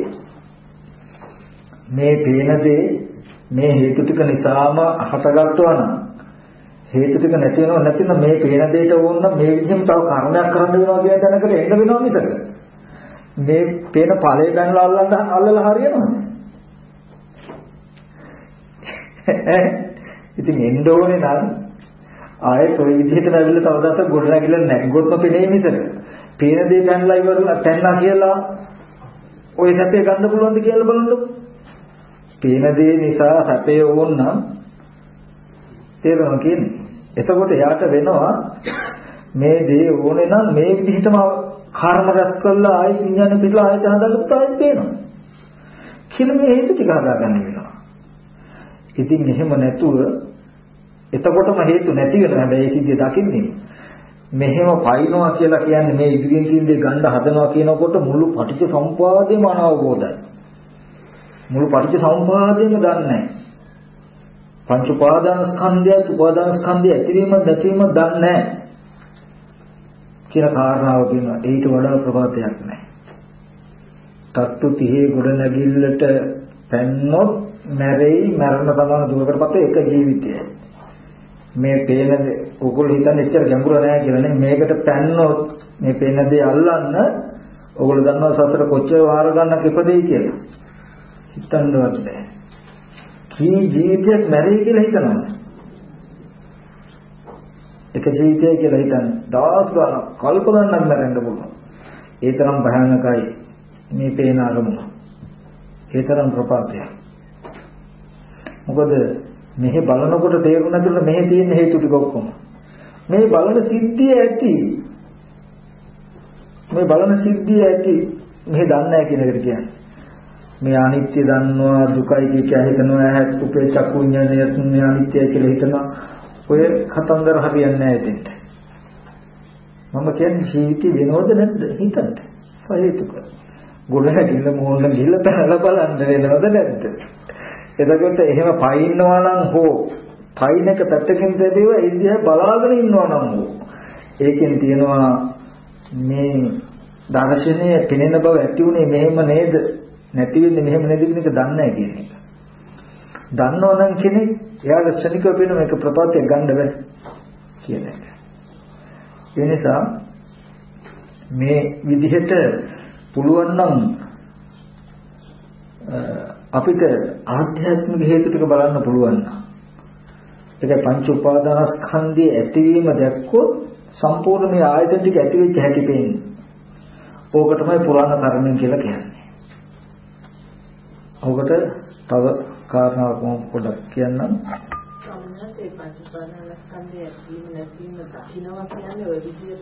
S2: මේ පේන දේ මේ හේතු ටික නිසාම හටගත්තා නම් හේතු ටික නැති වෙනව නැති නම් මේ පේන දෙයට ඕන නම් මේ විදිහම තව කර්මයක් කරන්න වෙනවා කියන තැනකට එන්න වෙනවා මිසක මේ පේන ඵලය ගන්නලා අල්ලන්න අල්ලලා හරියනවද? ඉතින් එන්න ඕනේ නම් ආයෙත් ওই විදිහටම ඇවිල්ලා තව දවසක් ගොඩ නැගිලා නැග්ගොත්ම පෙනේ මිසක පේන දේ පැනලා ඉවරලා පැන්නා කියලා ওই සැපේ ගන්න පුළුවන්ද කියලා බලන්නකො. පේන දේ නිසා සැපේ ඕන නම් තේරෙනවා කියන්නේ. එතකොට යාට වෙනවා මේ දේ ඕනේ නම් මේ විදිහටම කර්ම රැස් කළා ආයි විඥාන පිටලා ආයි හදාගත්තා ආයි පේනවා. කියලා මේ හේතු ටික හදාගන්න වෙනවා. ඉතින් එහෙම නැතුව එතකොටම හේතු නැති වෙනවා. හැබැයි ඒ සිද්ධිය දකින්නේ මෙහෙම පයින්නවා කියලා කියන්නේ මේ ඉදිරියෙන් තියෙන දේ ගන්න හදනවා කියනකොට මුළු පටිච්ච සමුප්පාදේම අනවබෝධයි. මුළු පටිච්ච සමුප්පාදේම දන්නේ නැහැ. පංච උපාදානස්කන්ධය උපාදානස්කන්ධය ඇතිවීම නැතිවීම දන්නේ නැහැ කියන කාරණාව කියනවා. ඊට වඩා ප්‍රපාතයක් නැහැ. තට්ටු තිහේ ගොඩ නැගිල්ලට පැන්නොත් මැරෙයි, මරණ සමාන දුකකටපත් එක ජීවිතයයි. මේ පේන දේ ඔගොල්ලෝ හිතන්නේ එච්චර ගැඹුර නෑ කියලා නේ. මේකට පැන්නොත් මේ පේන දේ අල්ලන්න ඔගොල්ලෝ දන්නවා සසර කොච්චර වාර ගන්නක් ඉපදෙයි කියලා. හිතන්නවත් බෑ. කී ජීවිතයක් මැරෙයි කියලා හිතනවා. එක ජීවිතය කියලා හිතන්නේ දවස් ගණන් කල්ප ගණනක් මැරෙන්න පුළුවන්. ඒ තරම් භයානකයි මේ පේන අරමුණ. ඒ තරම් ප්‍රපාතයක්. මොකද මෙහි බලනකොට තේරුම් නැතුව මෙහි තියෙන හේතු ටික ඔක්කොම මේ බලන සිද්ධිය ඇති මේ බලන සිද්ධිය ඇති මෙහි දන්නේ නැහැ කියන එකට කියන්නේ. මේ අනිත්‍ය දන්නවා, දුකයි කිය හිතනවා, ඇහත් උපේ චක්කු විඤ්ඤාණය අනිත්‍යයි කියලා හිතනවා. ඔය කතන්දර හරියන්නේ නැහැ එතෙන්ට. මම කියන්නේ ජීවිතේ වෙනවද නැද්ද හිතන්න. සහේතුක. ගොඩට ගිහින් මොහොතක් ගිහිල්ලා පැනලා බලන්න වෙනවද නැද්ද? එතකොට එහෙම පයින්නවා නම් හෝ පයින් එක පැත්තකින් දැදේව ඒ දිහා බලාගෙන ඉන්නවා නම් හෝ ඒකෙන් තියෙනවා මේ දර්ශනයේ පෙනෙන බව ඇති උනේ මෙහෙම නේද නැති වෙන්නේ මෙහෙම නේද කියන එක දන්නේ නැහැ කියන එක. දන්නෝ නම් කෙනෙක් එයාට ශනිකව වෙන මේක ප්‍රපාතයක් ගන්න බෑ කියන එක. ඒ නිසා මේ විදිහට පුළුවන් නම් අපිට ආධ්‍යාත්මික හේතු ටික බලන්න පුළුවන් නම් ඒක පංච උපාදානස්කන්ධයේ ඇතිවීම දැක්කොත් සම්පූර්ණ මේ ආයතන ටික ඇති වෙච්ච හැටි පේන්නේ. ඕක තමයි පුරාණ කර්මෙන් කියලා කියන්නේ. ඕකට තව කාරණාවක් මම පොඩ්ඩක් කියන්නම්.
S6: සම්මාසේ පංච උපාදානස්කන්ධයේ ඇතිවීම නැතිවීම දකින්නවා කියන්නේ ඔය විදිහට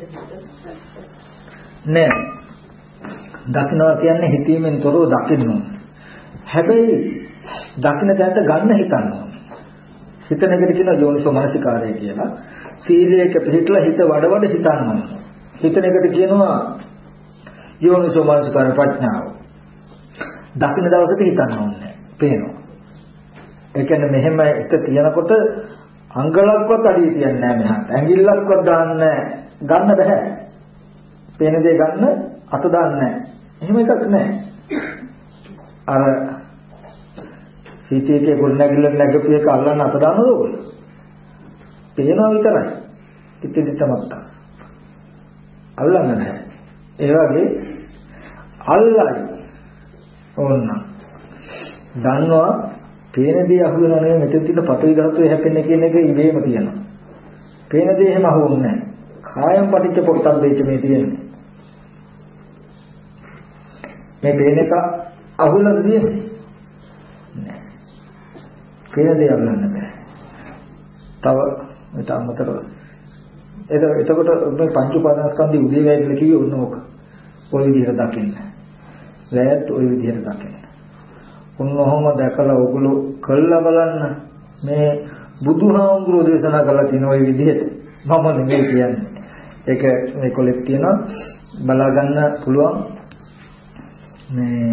S2: නෑ. දකින්නවා කියන්නේ හිතීමෙන් තොරව දකින්න ඕනේ. හැබැයි දකින්න දැනට ගන්න හිතන්න ඕනේ. හිතන එකට කියනවා යෝනිසෝ මනසිකාරය කියලා. සීලයක පිළිట్లా හිත වඩ වඩ හිතන්න ඕනේ. හිතන එකට කියනවා යෝනිසෝ මනසිකාර ප්‍රඥාව. දකින්න දවසට හිතන්න ඕනේ. පේනවා. ඒ කියන්නේ මෙහෙම හිත තියනකොට අංගලක්වත් අඩිය තියන්නේ නැහැ මෙහාට. ඇඟිල්ලක්වත් දාන්න ගන්න බෑ. පේන දේ ගන්න අත දාන්නේ නැහැ. එහෙම එකක් නැහැ. අර සීතේකේ ගොඩනැගිල්ල නැගපු එක අල්ලන්න අත දානවද ඔයගොල්ලෝ? පේනවා විතරයි. පිටින් තමත්ත. අල්ලන්න නැහැ. ඒ වගේ අල්ලයි. ඕන්න. දන්නවා පේන දේ අහු වෙනව නෙවෙයි මෙතන තියෙන පටවි ධාතුවේ හැපෙන්නේ කියන එක ඉබේම තියෙනවා. පේන දේ එහෙම අහු වෙන්නේ නැහැ. කායම් පටිච්ච පොට්ටම් දෙච්ච මේ තියෙන්නේ. මේ පේන එක අහුලද තියෙන්නේ? නෑ. පේන දේ අල්ලන්න බෑ. තව මේට අමතරව එතකොට මේ පංච උපාදානස්කන්ධය උදේ වැය කියලා කිව්වේ ඔන්න ඕක. ওই විදිහට දකින්න. වැයත් ওই විදිහට දකින්න. ඔන්නෝම දැකලා ඔගොල්ලෝ කළා බලන්න මේ බුදුහාමුදුරෝ දේශනා කළා තියෙන ওই විදිහට. මම නෙමෙයි කියන්නේ. ඒක මේ කොලෙක් තියෙනවා බලා ගන්න පුළුවන්. මේ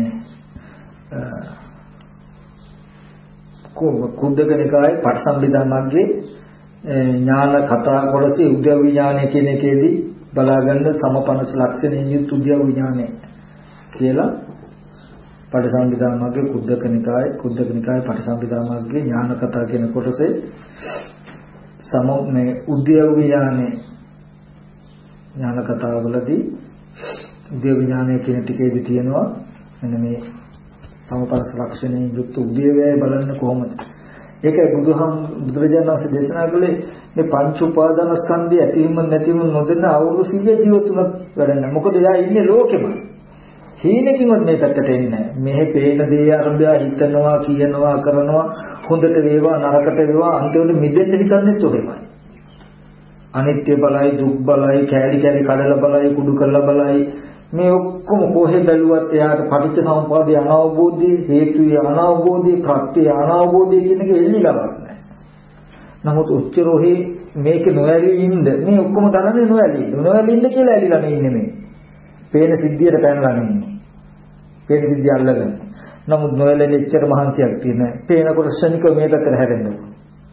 S2: කුද්දක නිකායේ පටිසම්භිදා මග්ගේ ඥාන කතා කොටසේ උද්‍යව විඥානය කියන එකේදී බලාගන්න සමපනස ලක්ෂණයෙන් යුත් උද්‍යව විඥානය කියලා පටිසම්භිදා මග්ගේ කුද්දක නිකායේ කුද්දක නිකායේ පටිසම්භිදා මග්ගේ ඥාන කතා කියන කොටසේ සම මේ උද්‍යව විඥානය ඥාන කතාවලදී උද්‍යව විඥානය කියන ටිකේදී තියෙනවා මෙන්න මේ සමපනස ලක්ෂණයෙන් යුක්ත උද්‍යවය බලන්න කොහොමද? ඒකයි බුදුහම් බුදුරජාණන් වහන්සේ දේශනා කළේ මේ පංච උපාදානස්කන්ධය ඇතිවීම නැතිවීම නොදන්න අවුරුදු සියයක් ජීවිතුනක් වැඩන්න. මොකද එයා ඉන්නේ ලෝකෙම. හීනකින්වත් මේ පැත්තට එන්නේ නැහැ. මෙහි පේන දේ අරඹය හිතනවා, කියනවා, කරනවා, හොඳට වේවා, නරකට වේවා, අන්තිමට මිදෙන්න හිතන්නේත් ඔහෙමයි. අනිත්‍ය බලයි, දුක් බලයි, කැලි කැලි කඩලා බලයි, කුඩු කරලා බලයි මේ ඔක්කොම කොහෙ බැලුවත් එයාට පටිච්ච සමුප්පාදේ අනවබෝධී, හේතුයේ අනවබෝධී, ප්‍රත්‍යය අනවබෝධී කියන එක එල්ලිලවක් නැහැ. නමුත් උච්චරෝහි මේක නොඇලී ඉන්න මේ ඔක්කොම දරන්නේ නොඇලී. නොඇලී ඉන්න කියලා ඇලිලා නේ ඉන්නේ මේ. පේන සිද්ධියට පැනලා නෙන්නේ. පේන සිද්ධිය අල්ලගෙන. නමුත් නොඇලෙන්නේ එච්චර මහන්සියක් තියෙන. පේනකොට ශනිකව මේ පැත්තට හැරෙන්න ඕන.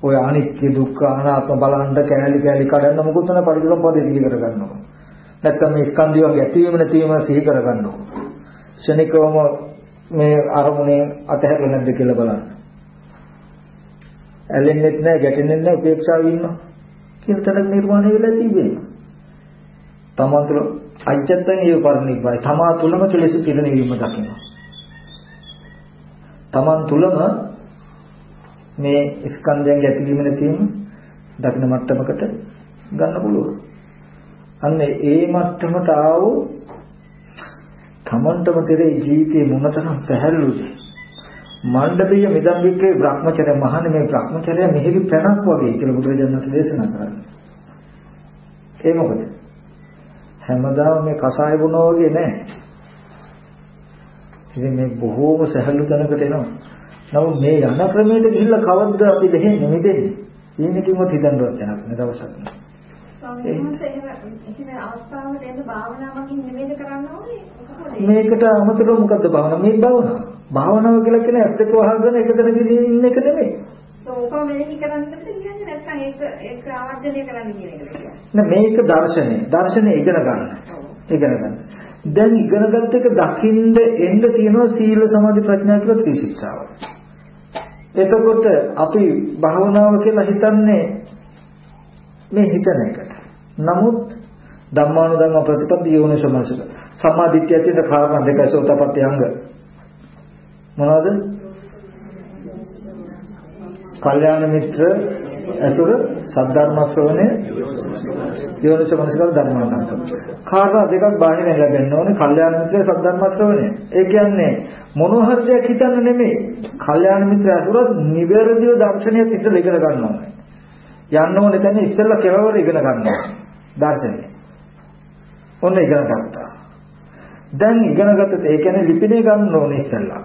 S2: ඔය අනිත්‍ය දුක්ඛ අනාත්ම බලන්න කැලි කැලි කඩන්න මොකුත් නැ පරිසම්පදේ සිහි කර ගන්නවා. නැත්තම් මේ ස්කන්ධය වගේ ඇතිවීම නැතිවීම සිහි කර ගන්නවා. ශනිකවම මේ අරමුණේ අතහැරලා නැද්ද කියලා බලන්න. ඇලෙන්නෙත් නැහැ ගැටෙන්නෙත් නැහැ උපේක්ෂාව ඉන්නවා. කියන තරම් නිර්වාණය වෙලා තිබෙනවා. තමන් තුළ අජත්තන් ඒ පරිණිබ්බයි. තමා තුළම කෙලෙස පිරිනවීම දකිනවා. තමන් තුළම මේ ස්කන්ධයන්ගේ ඇතිවීම නැතිවීම දකින මට්ටමකට ගන්න පුළුවන්. අන්න ඒ මට්ටමට ආවෝ තමන්ටම කෙරේ ජීවිතේ මොනතරම් සැහැල්ලුද. මණ්ඩපීය මිදම් වික්‍රේ බ්‍රහ්මචර්ය මහන්නේ මේ බ්‍රහ්මචර්ය මෙහෙලි පැනක් වගේ කියලා බුදුරජාණන් වහන්සේ දේශනා කරන්නේ. ඒ මොකද? හැමදාම මේ කසාය බොනවා වගේ නෑ. ඉතින් මේ බොහෝම සැහැල්ලු තැනකට එනවා. නමුත් මේ යන ක්‍රමයට ගිහිල්ලා කවද්ද අපි දෙහෙන්නේ මිදෙන්නේ? ඊනකින්වත් හිතන්නවත් යනක් නෑ දවසක් නෑ.
S5: ස්වාමීන් වහන්සේ එහෙම අවස්ථාවකට එන්න භාවනාවකින් නිවේද කරන්න ඕනේ.
S2: මේකට අමතරව මොකද්ද භාවනාව? මේ භාවනාව. භාවනාව කියලා කියන්නේ ඇත්තට වහගෙන එක තැනක ඉන්න එක නෙමෙයි.
S5: ඒක මෙලෙහි කරන්නද කියන්නේ නැත්නම් ඒක ඒක ආවර්ජනය කරන්න කියන එකද කියන්නේ?
S2: නෑ මේක දර්ශනය. දර්ශනය ඉගෙන ගන්න. ඉගෙන ගන්න. දැන් ඉගෙනගත්ත එක දකින්න එන්න තියෙනවා සීල සමාධි ප්‍රඥා කියලා ත්‍රිශික්ෂාව. එතකොට අපි භාවනාව කියලා හිතන්නේ මේ හිතන එකට. නමුත් ධම්මානුධම්ම ප්‍රතිපද යෝනිසමනසක සම්මාදිට්ඨිය ඇතුළත කාරණා දෙකයි සෝතපට්ටි අංග. මොනවද? කල්යාණ මිත්‍ර ඇසුර සද්ධර්ම ශ්‍රවණය යෝනිසමනසක ධර්මානුධම්ම. කාරණා දෙකක් බාහිරින් ලැබෙන්න ඕනේ. කල්යාණ මිත්‍ර සද්ධර්ම ශ්‍රවණය. ඒ කියන්නේ මොනවා හරි දෙයක් හිතන්න නෙමෙයි. කල්යාණ මිත්‍ර ඇසුරත් නිවැරදිව දර්ශනයත් ඉස්සෙල්ලා ඉගෙන ගන්න ඕනේ. යන්න ඕනේ තැන ඉස්සෙල්ලා කෙලවර ඉගෙන ගන්න ඕනේ. දර්ශනය. ඔන්න ඉගෙන ගත්තා. දැන් ඉගෙන ගත්තත් ඒ කියන්නේ ලිපිනේ ගන්න ඕනේ ඉස්සෙල්ලා.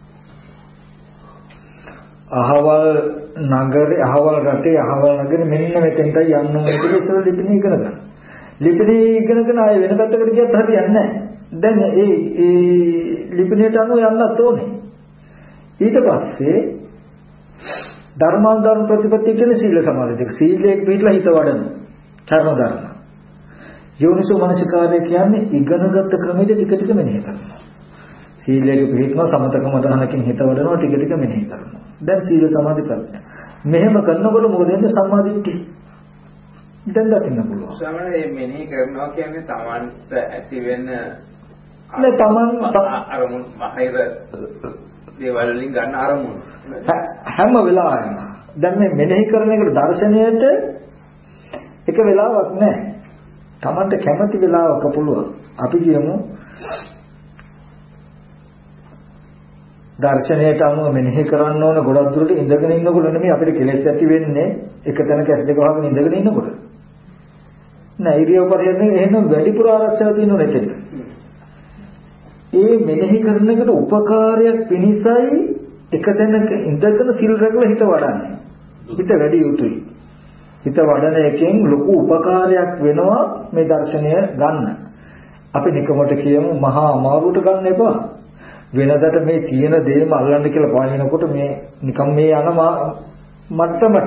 S2: අහවල් නගරේ අහවල් රටේ අහවල් නගරේ මෙන්න මෙතෙන්ටයි යන්න ඕනේ කියලා ඉස්සෙල්ලා ලිපිනේ ඉගෙන ගන්න. ලිපිනේ ඉගෙනගෙන ආයෙ වෙන පැත්තකට ගියත් හරියන්නේ නැහැ. දැන් ඒ ඒ ලිපිනේට අනුව යන්නත් ඕනේ. ඊට පස්සේ ධර්මානුධර්ම ප්‍රතිපත්තිය කියන්නේ සීල සමාධි දෙක. සීලයේ පිටලා හිත වඩන කර්ම ධර්ම. යෝනිසෝ මනසිකාරය කියන්නේ ඉගෙනගත්ත ක්‍රමෙට ටික ටික මෙනෙහි කරනවා. සීලයේ පිටලා සමතකම දහනකින් හිත වඩනවා ටික ටික මෙනෙහි කරනවා. දැන් සීල සමාධි ප්‍රඥා. මෙහෙම කරනකොට මොකද වෙන්නේ? සම්මාදිට්ඨිය. දැන් දකින්න පුළුවන්.
S7: සමහර මේ මෙනෙහි කරනවා කියන්නේ තමන්ට ඇති වෙන
S2: නේ තමන්
S7: අරමුණු බාහිර දේවල් වලින් ගන්න අරමුණු.
S2: හැම වෙලාවෙම දැන් මේ මෙනෙහි කරන එකට දර්ශනයට එක වෙලාවක් නැහැ. තමන්ට කැමති වෙලාවක පුළුවන්. අපි කියමු දර්ශනයට අනුව මෙනෙහි කරන්න ඕන ගොඩක් දුරට ඉඳගෙන ඉන්නකොට නෙමෙයි අපිට කෙලෙස් ඇති වෙන්නේ එක තැනක ඇස් දෙක වහගෙන ඉඳගෙන ඉන්නකොට. නෑ ඉරියව් පරියන්නේ එහෙනම් වැඩිපුර ආරක්ෂාව තියෙනව නැතෙද? ඒ මෙනෙහි කරන එකට උපකාරයක් පිණිසයි එක තැනක ඉඳගෙන සිල් රැකලා හිත වඩන්නේ. හිත වැඩි යුතුයි. හිත වඩන එකෙන් ලොකු උපකාරයක් වෙනවා මේ දර්ශනය ගන්න. අපි නිකමට කියමු මහා අමාරුවට ගන්න එපා. වෙනදට මේ තියෙන දේම අල්ලන්න කියලා පානිනකොට මේ නිකම් මේ යන මට්ටමට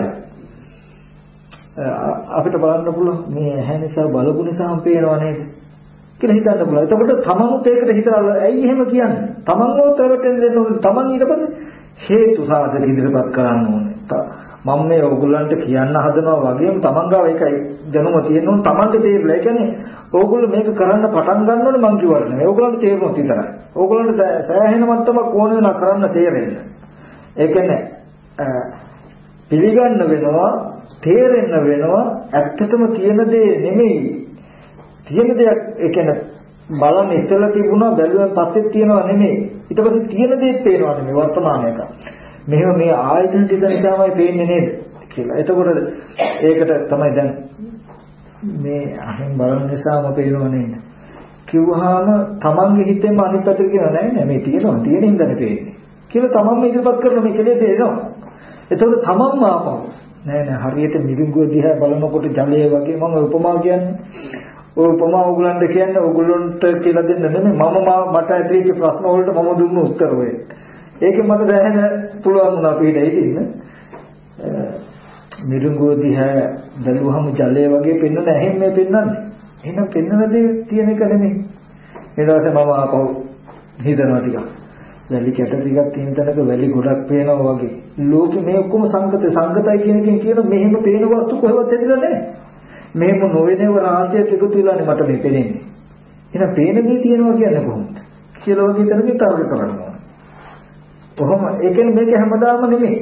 S2: අපිට බලන්න පුළුවන් මේ ඇහැ නිසා බලපු නිසාම පේනවා නේද කියලා හිතන්න පුළුවන්. එතකොට තමනුත් ඒකට හිතලා ඇයි එහෙම කියන්නේ? තමන්ව තරටෙන් දෙන්න ඕනේ. තමන් ඊට පස්සේ හේතු සාධක ඉදිරිපත් කරන්න ඕනේ. මම මේ ඕගොල්ලන්ට කියන්න හදනවා වගේම තමන් ගාව ඒකයි දැනුම තියෙන්න ඕනේ. තමන්ට තේරෙලා. ඒ කියන්නේ ඕගොල්ලෝ මේක කරන්න පටන් ගන්න ඕනේ මං කිව්වට නෙමෙයි. ඕගොල්ලන්ට තේරෙනවා විතරයි. ඕගොල්ලන්ට සෑහෙන මට්ටමක් ඕන වෙනවා කරන්න තේරෙන්න. ඒ කියන්නේ පිළිගන්න වෙනවා, තේරෙන්න වෙනවා. ඇත්තටම තියෙන දේ නෙමෙයි. තියෙන දෙයක් ඒ කියන්නේ බලන්න ඉස්සෙල්ලා තිබුණා බැලුවෙන් පස්සේ තියෙනවා නෙමෙයි. ඊට පස්සේ තියෙන දේත් පේනවා නෙමෙයි වර්තමානයක. මෙහෙම මේ ආයතන ටික නිසාමයි පේන්නේ නේද කියලා. එතකොට ඒකට තමයි දැන් මේ අහෙන් බලන නිසාම පේනව නේද කිව්වහම තමන්ගේ හිතෙන්ම අනිත් පැත්තට කියනවා නෑ නෑ මේ තියෙනවා තියෙන හින්දානේ පේන්නේ කියලා තමන්ම ඉදිරිපත් කරන මේ කෙලෙස් එනවා. එතකොට තමන්ම ආපහු නෑ නෑ හරියට මිරිඟුව දිහා බලනකොට ජලය වගේ මම උපමා කියන්නේ. ඔය උපමා ඕගලන්ට කියන්නේ ඕගලන්ට කියලා දෙන්න නෙමෙයි මම මට ඇතිවෙච්ච ප්‍රශ්න වලට මම දුන්න උත්තර ඔය. ඒකෙන් මට දැනෙන්න පුළුවන් වුණා පිට ඉතින් මිරිඟුව දිහා බැලුවහම ජලය වගේ පෙන්වන ඇහෙන් මේ පෙන්වන්නේ. එහෙනම් පෙන්වන දේ තියෙන එක නෙමෙයි. ඊට පස්සේ මම ආපහු හිතනවා ටිකක්. වැලි කැට ටිකක් තියෙන තැනක වැලි ගොඩක් පේනවා වගේ. ලෝකෙ මේ ඔක්කොම සංකත සංකතයි කියන එකෙන් කියන මෙහෙම පේන වස්තු කොහෙවත් ඇදලා නැහැ. මෙහෙම නොවේනව රාශියක් එකතු වෙලානේ මට මේ පේන්නේ. එහෙනම් පේන දේ තියෙනවා කියන්නේ කොහොමද? කියලා වගේ තැනකින් තර්ක කරනවා. කොහොම ඒ කියන්නේ මේක හැමදාම නෙමෙයි.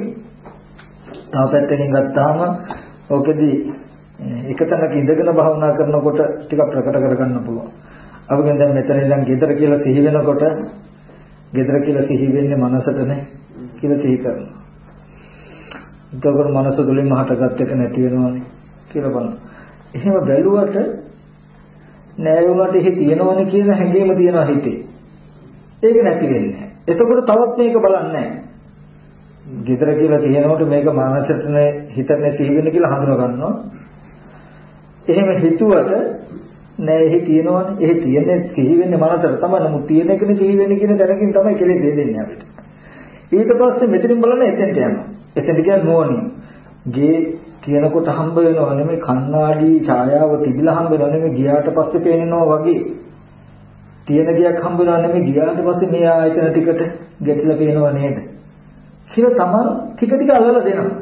S2: තව පැත්තකින් ගත්තාම ඕකෙදී එක තැනක ඉඳගෙන භාවනා කරනකොට ටිකක් ප්‍රකට කරගන්න පුළුවන්. අපගෙන් දැන් මෙතන ඉඳන් ගෙදර කියලා සිහි වෙනකොට ගෙදර කියලා සිහි වෙන්නේ මනසටනේ කියලා සිහි කරනවා. එතකොට මනස තුලින් මහටගත් එක නැති වෙනවනේ කියලා බලන්න. එහෙම බැලුවට නෑ වුණාට එහෙ තියෙනවනේ කියන හැඟීම තියෙනවා හිතේ. ඒක නැති වෙන්නේ. එතකොට තවත් මේක බලන්නේ නෑ. ගෙදර කියලා කියනකොට මේක මනසටනේ හිතන්නේ සිහි වෙන්නේ කියලා හඳුනා ගන්නවා. එහෙම හිතුවට නෑ එහෙ තියෙනවනේ. එහෙ තියෙන්නේ සිහි වෙන්නේ මනසට තමයි. නමුත් තියෙන එකනේ සිහි වෙන්නේ කියන දැනකින් තමයි කෙලෙස් දෙන්නේ අපිට. ඊට පස්සේ මෙතනින් බලන්න එතෙන්ට යනවා. එතෙන්ට කියන්නේ නෝනින්. ගේ කියනකොට හම්බ වෙනව නෙමෙයි කණ්ණාඩි ඡායාව තිබිලා හම්බ වෙනව නෙමෙයි ගියාට පස්සේ පේනනවා වගේ. තියෙන ගියක් හම්බ වෙනව නෙමෙයි ගියාට පස්සේ මේ ආයතන ටිකට ගැටිලා පේනව නේද? කියලා තමන් ටික ටික අල්ලලා දෙනවා.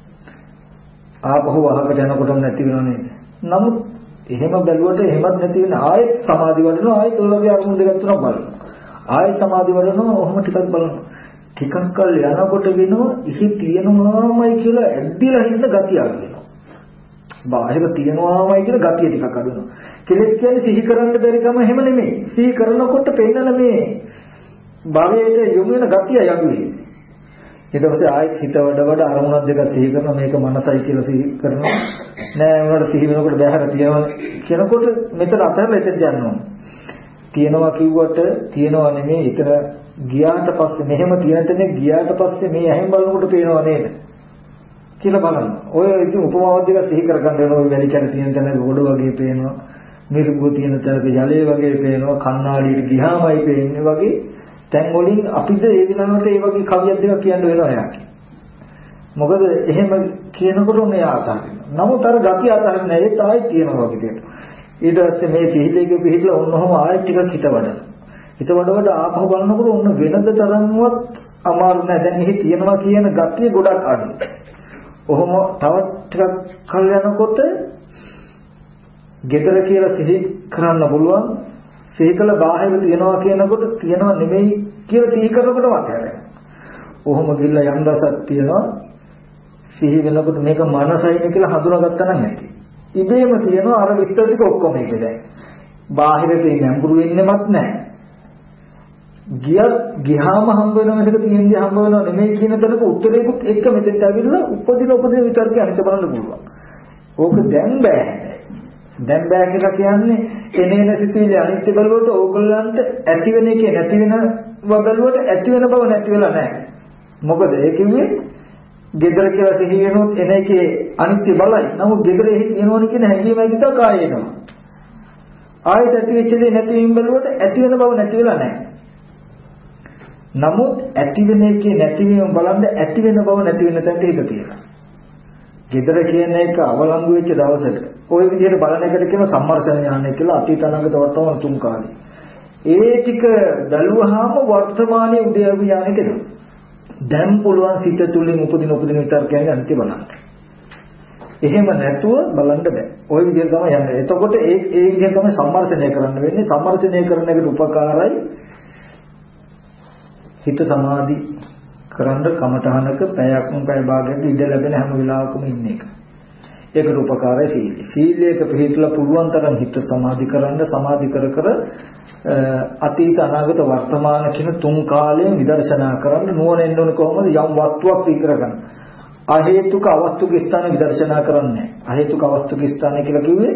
S2: ආපහු අහකට යනකොටම නැති වෙනව නේද? නමුත් එහෙම බැලුවට එහෙමත් නැති වෙන ආයෙත් සමාධි වඩනවා ආයෙත් ඔයගේ අරමුණු දෙකක් තුනක් බලනවා. ආයෙත් සමාධි වඩනවා ඔහොම ටිකක් බලනවා. ටිකක් කල් යනකොට වෙනවා ඉහි තියෙනවාමයි කියලා ඇද්දිලා හින්න ගතිය අඩු වෙනවා. බාහිර තියෙනවාමයි කියලා ගතිය ටිකක් අඩු වෙනවා. කෙලෙස් කියන්නේ සිහි කරන්න බැරි කම එහෙම නෙමෙයි. සිහි කරනකොට පෙන්නන මේ භවයේ යොමු වෙන ගතිය අඩු වෙනවා. ඊට පස්සේ ආයෙත් හිත වඩ වඩ අරමුණක් දෙකක් සිහි කරනවා මේක මනසයි කියලා සිහි කරනවා. නෑ උනට සිහි වෙනකොට බැහැර තියෙනවා කියනකොට මෙතන අතහැරලා එතෙන් යනවා. තියෙනවා කිව්වට තියෙනවා නෙමෙයි ඊතර ගියාට පස්සේ මෙහෙම තියෙන තැන ගියාට පස්සේ මේ ඇහෙන් බලනකොට පේනව නේද කියලා බලන්න. ඔය ඉතින් උපමාවක් දෙක සිහි කරගන්න වෙනවා. ඔය වැලි කැට තියෙන තැන ගොඩ වගේ පේනවා. මිරිඟුව තියෙන තැනක ජලය වගේ පේනවා. කණ්ණාඩියට ගියාමයි පේන්නේ වගේ තැන් වලින් අපිට ඒ විනාමයට ඒ වගේ කවියක් දෙකක් කියන්න වෙනවා යාට. මොකද එහෙම කියනකොට උනේ ආතරින්. නමුත් අර ගතිය ආතරින් නෑ ඒත් ආයෙත් තියෙනවා වගේ තියෙනවා. ඊට පස්සේ මේ සිහිලේක පිළිහිලා ඔන්නෝම ආයෙත් ටිකක් හිත වඩන. හිත වඩවඩ ආපහු බලනකොට ඔන්න වෙනද තරම්වත් අමාරු නෑ. දැන් එහි තියෙනවා කියන ගතිය ගොඩක් අඩුයි. ඔහොම තවත් ටිකක් කල් යනකොට gedara කියලා සිහි කරන්න පුළුවන්. සිහි කළ බාහිර තියනවා කියනකොට තියනවා නෙමෙයි කියලා සිහි කරනකොට වාතයරයි. ඔහොම ගිල්ලා යම් දවසක් තියනවා සිහි වෙනකොට මේක මනසයිනේ කියලා හඳුනාගත්තා නම් ඇති. ඉබේම තියනවා අර විස්තර ටික ඔක්කොම ඒක දැන්. බාහිරට නඹුරු වෙන්නෙමත් නැහැ. ගියත් ගියාම හම්බ වෙන මේක තියෙන්නේ හම්බ වෙනව නෙමෙයි කියන තැනක උත්තරේකුත් එක්ක මෙතෙන්ට ඇවිල්ලා උපදින උපදින විතරක අනිත් බලන්න පුළුවන්. ඕක දැන් බෑ. දැන් බෑ කියලා කියන්නේ එනේන සිතුවිලි අනිත්‍ය බලවට ඕගොල්ලන්ට ඇති වෙන එකේ නැති වෙන බලවට ඇති වෙන බව නැති වෙලා නැහැ. මොකද ඒ කිව්වේ gedara කියලා සිහි වෙනොත් එන එකේ අනිත්‍ය බලයි. නමුත් gedara එහි තියෙනවනේ කියන හැඟීමයි විතර කායේනවා. ආයෙත් ඇති වෙච්ච දේ නැති වීම බලවට ඇති වෙන බව නැති වෙලා නැහැ. නමුත් ඇති වෙන එකේ නැතිවීම බලන්න ඇති වෙන බව නැති වෙන තැනට හිත තියෙනවා. gedara කියන එක අවලංගු වෙච්ච දවසට ওই විදිහට බලන එකට කියන සම්මර්ෂණ ඥානය කියලා අතීත අනාගත වර්තමාන තුන් කාලේ. ඒ ටික බැලුවාම වර්තමානයේ උදේවි ඥානෙට එනවා. දැන් පුළුවන් සිත තුළින් උපදින උපදින විතරකයන් අනිත්‍ය බලන්න. එහෙම නැතුව බලන්න බෑ. ওই විදිහට තමයි යන්නේ. එතකොට ඒ ඒ විදිහට තමයි සම්මර්ෂණය කරන්න වෙන්නේ. සම්මර්ෂණය කරන එකට උපකාරයි හිත සමාධි කරන්න කමඨහනක පැයක් පැය භාගයක ඉඳ ලැබෙන හැම වෙලාවකම ඉන්න එක. ඒකට උපකාරයි සීලය. සීලයක පිළිපදලා පුළුවන් තරම් හිත සමාධි කරන්න සමාධි කර කර අතීත අනාගත වර්තමාන කියන තුන් කාලයෙන් විදර්ශනා කරන්න නුවණ එන්න ඕන කොහොමද යම් වස්තුවක් සීකර ගන්න. අහේතුක අවස්තුක ස්ථාන විදර්ශනා කරන්නේ. අහේතුක අවස්තුක ස්ථාන කියලා කිව්වේ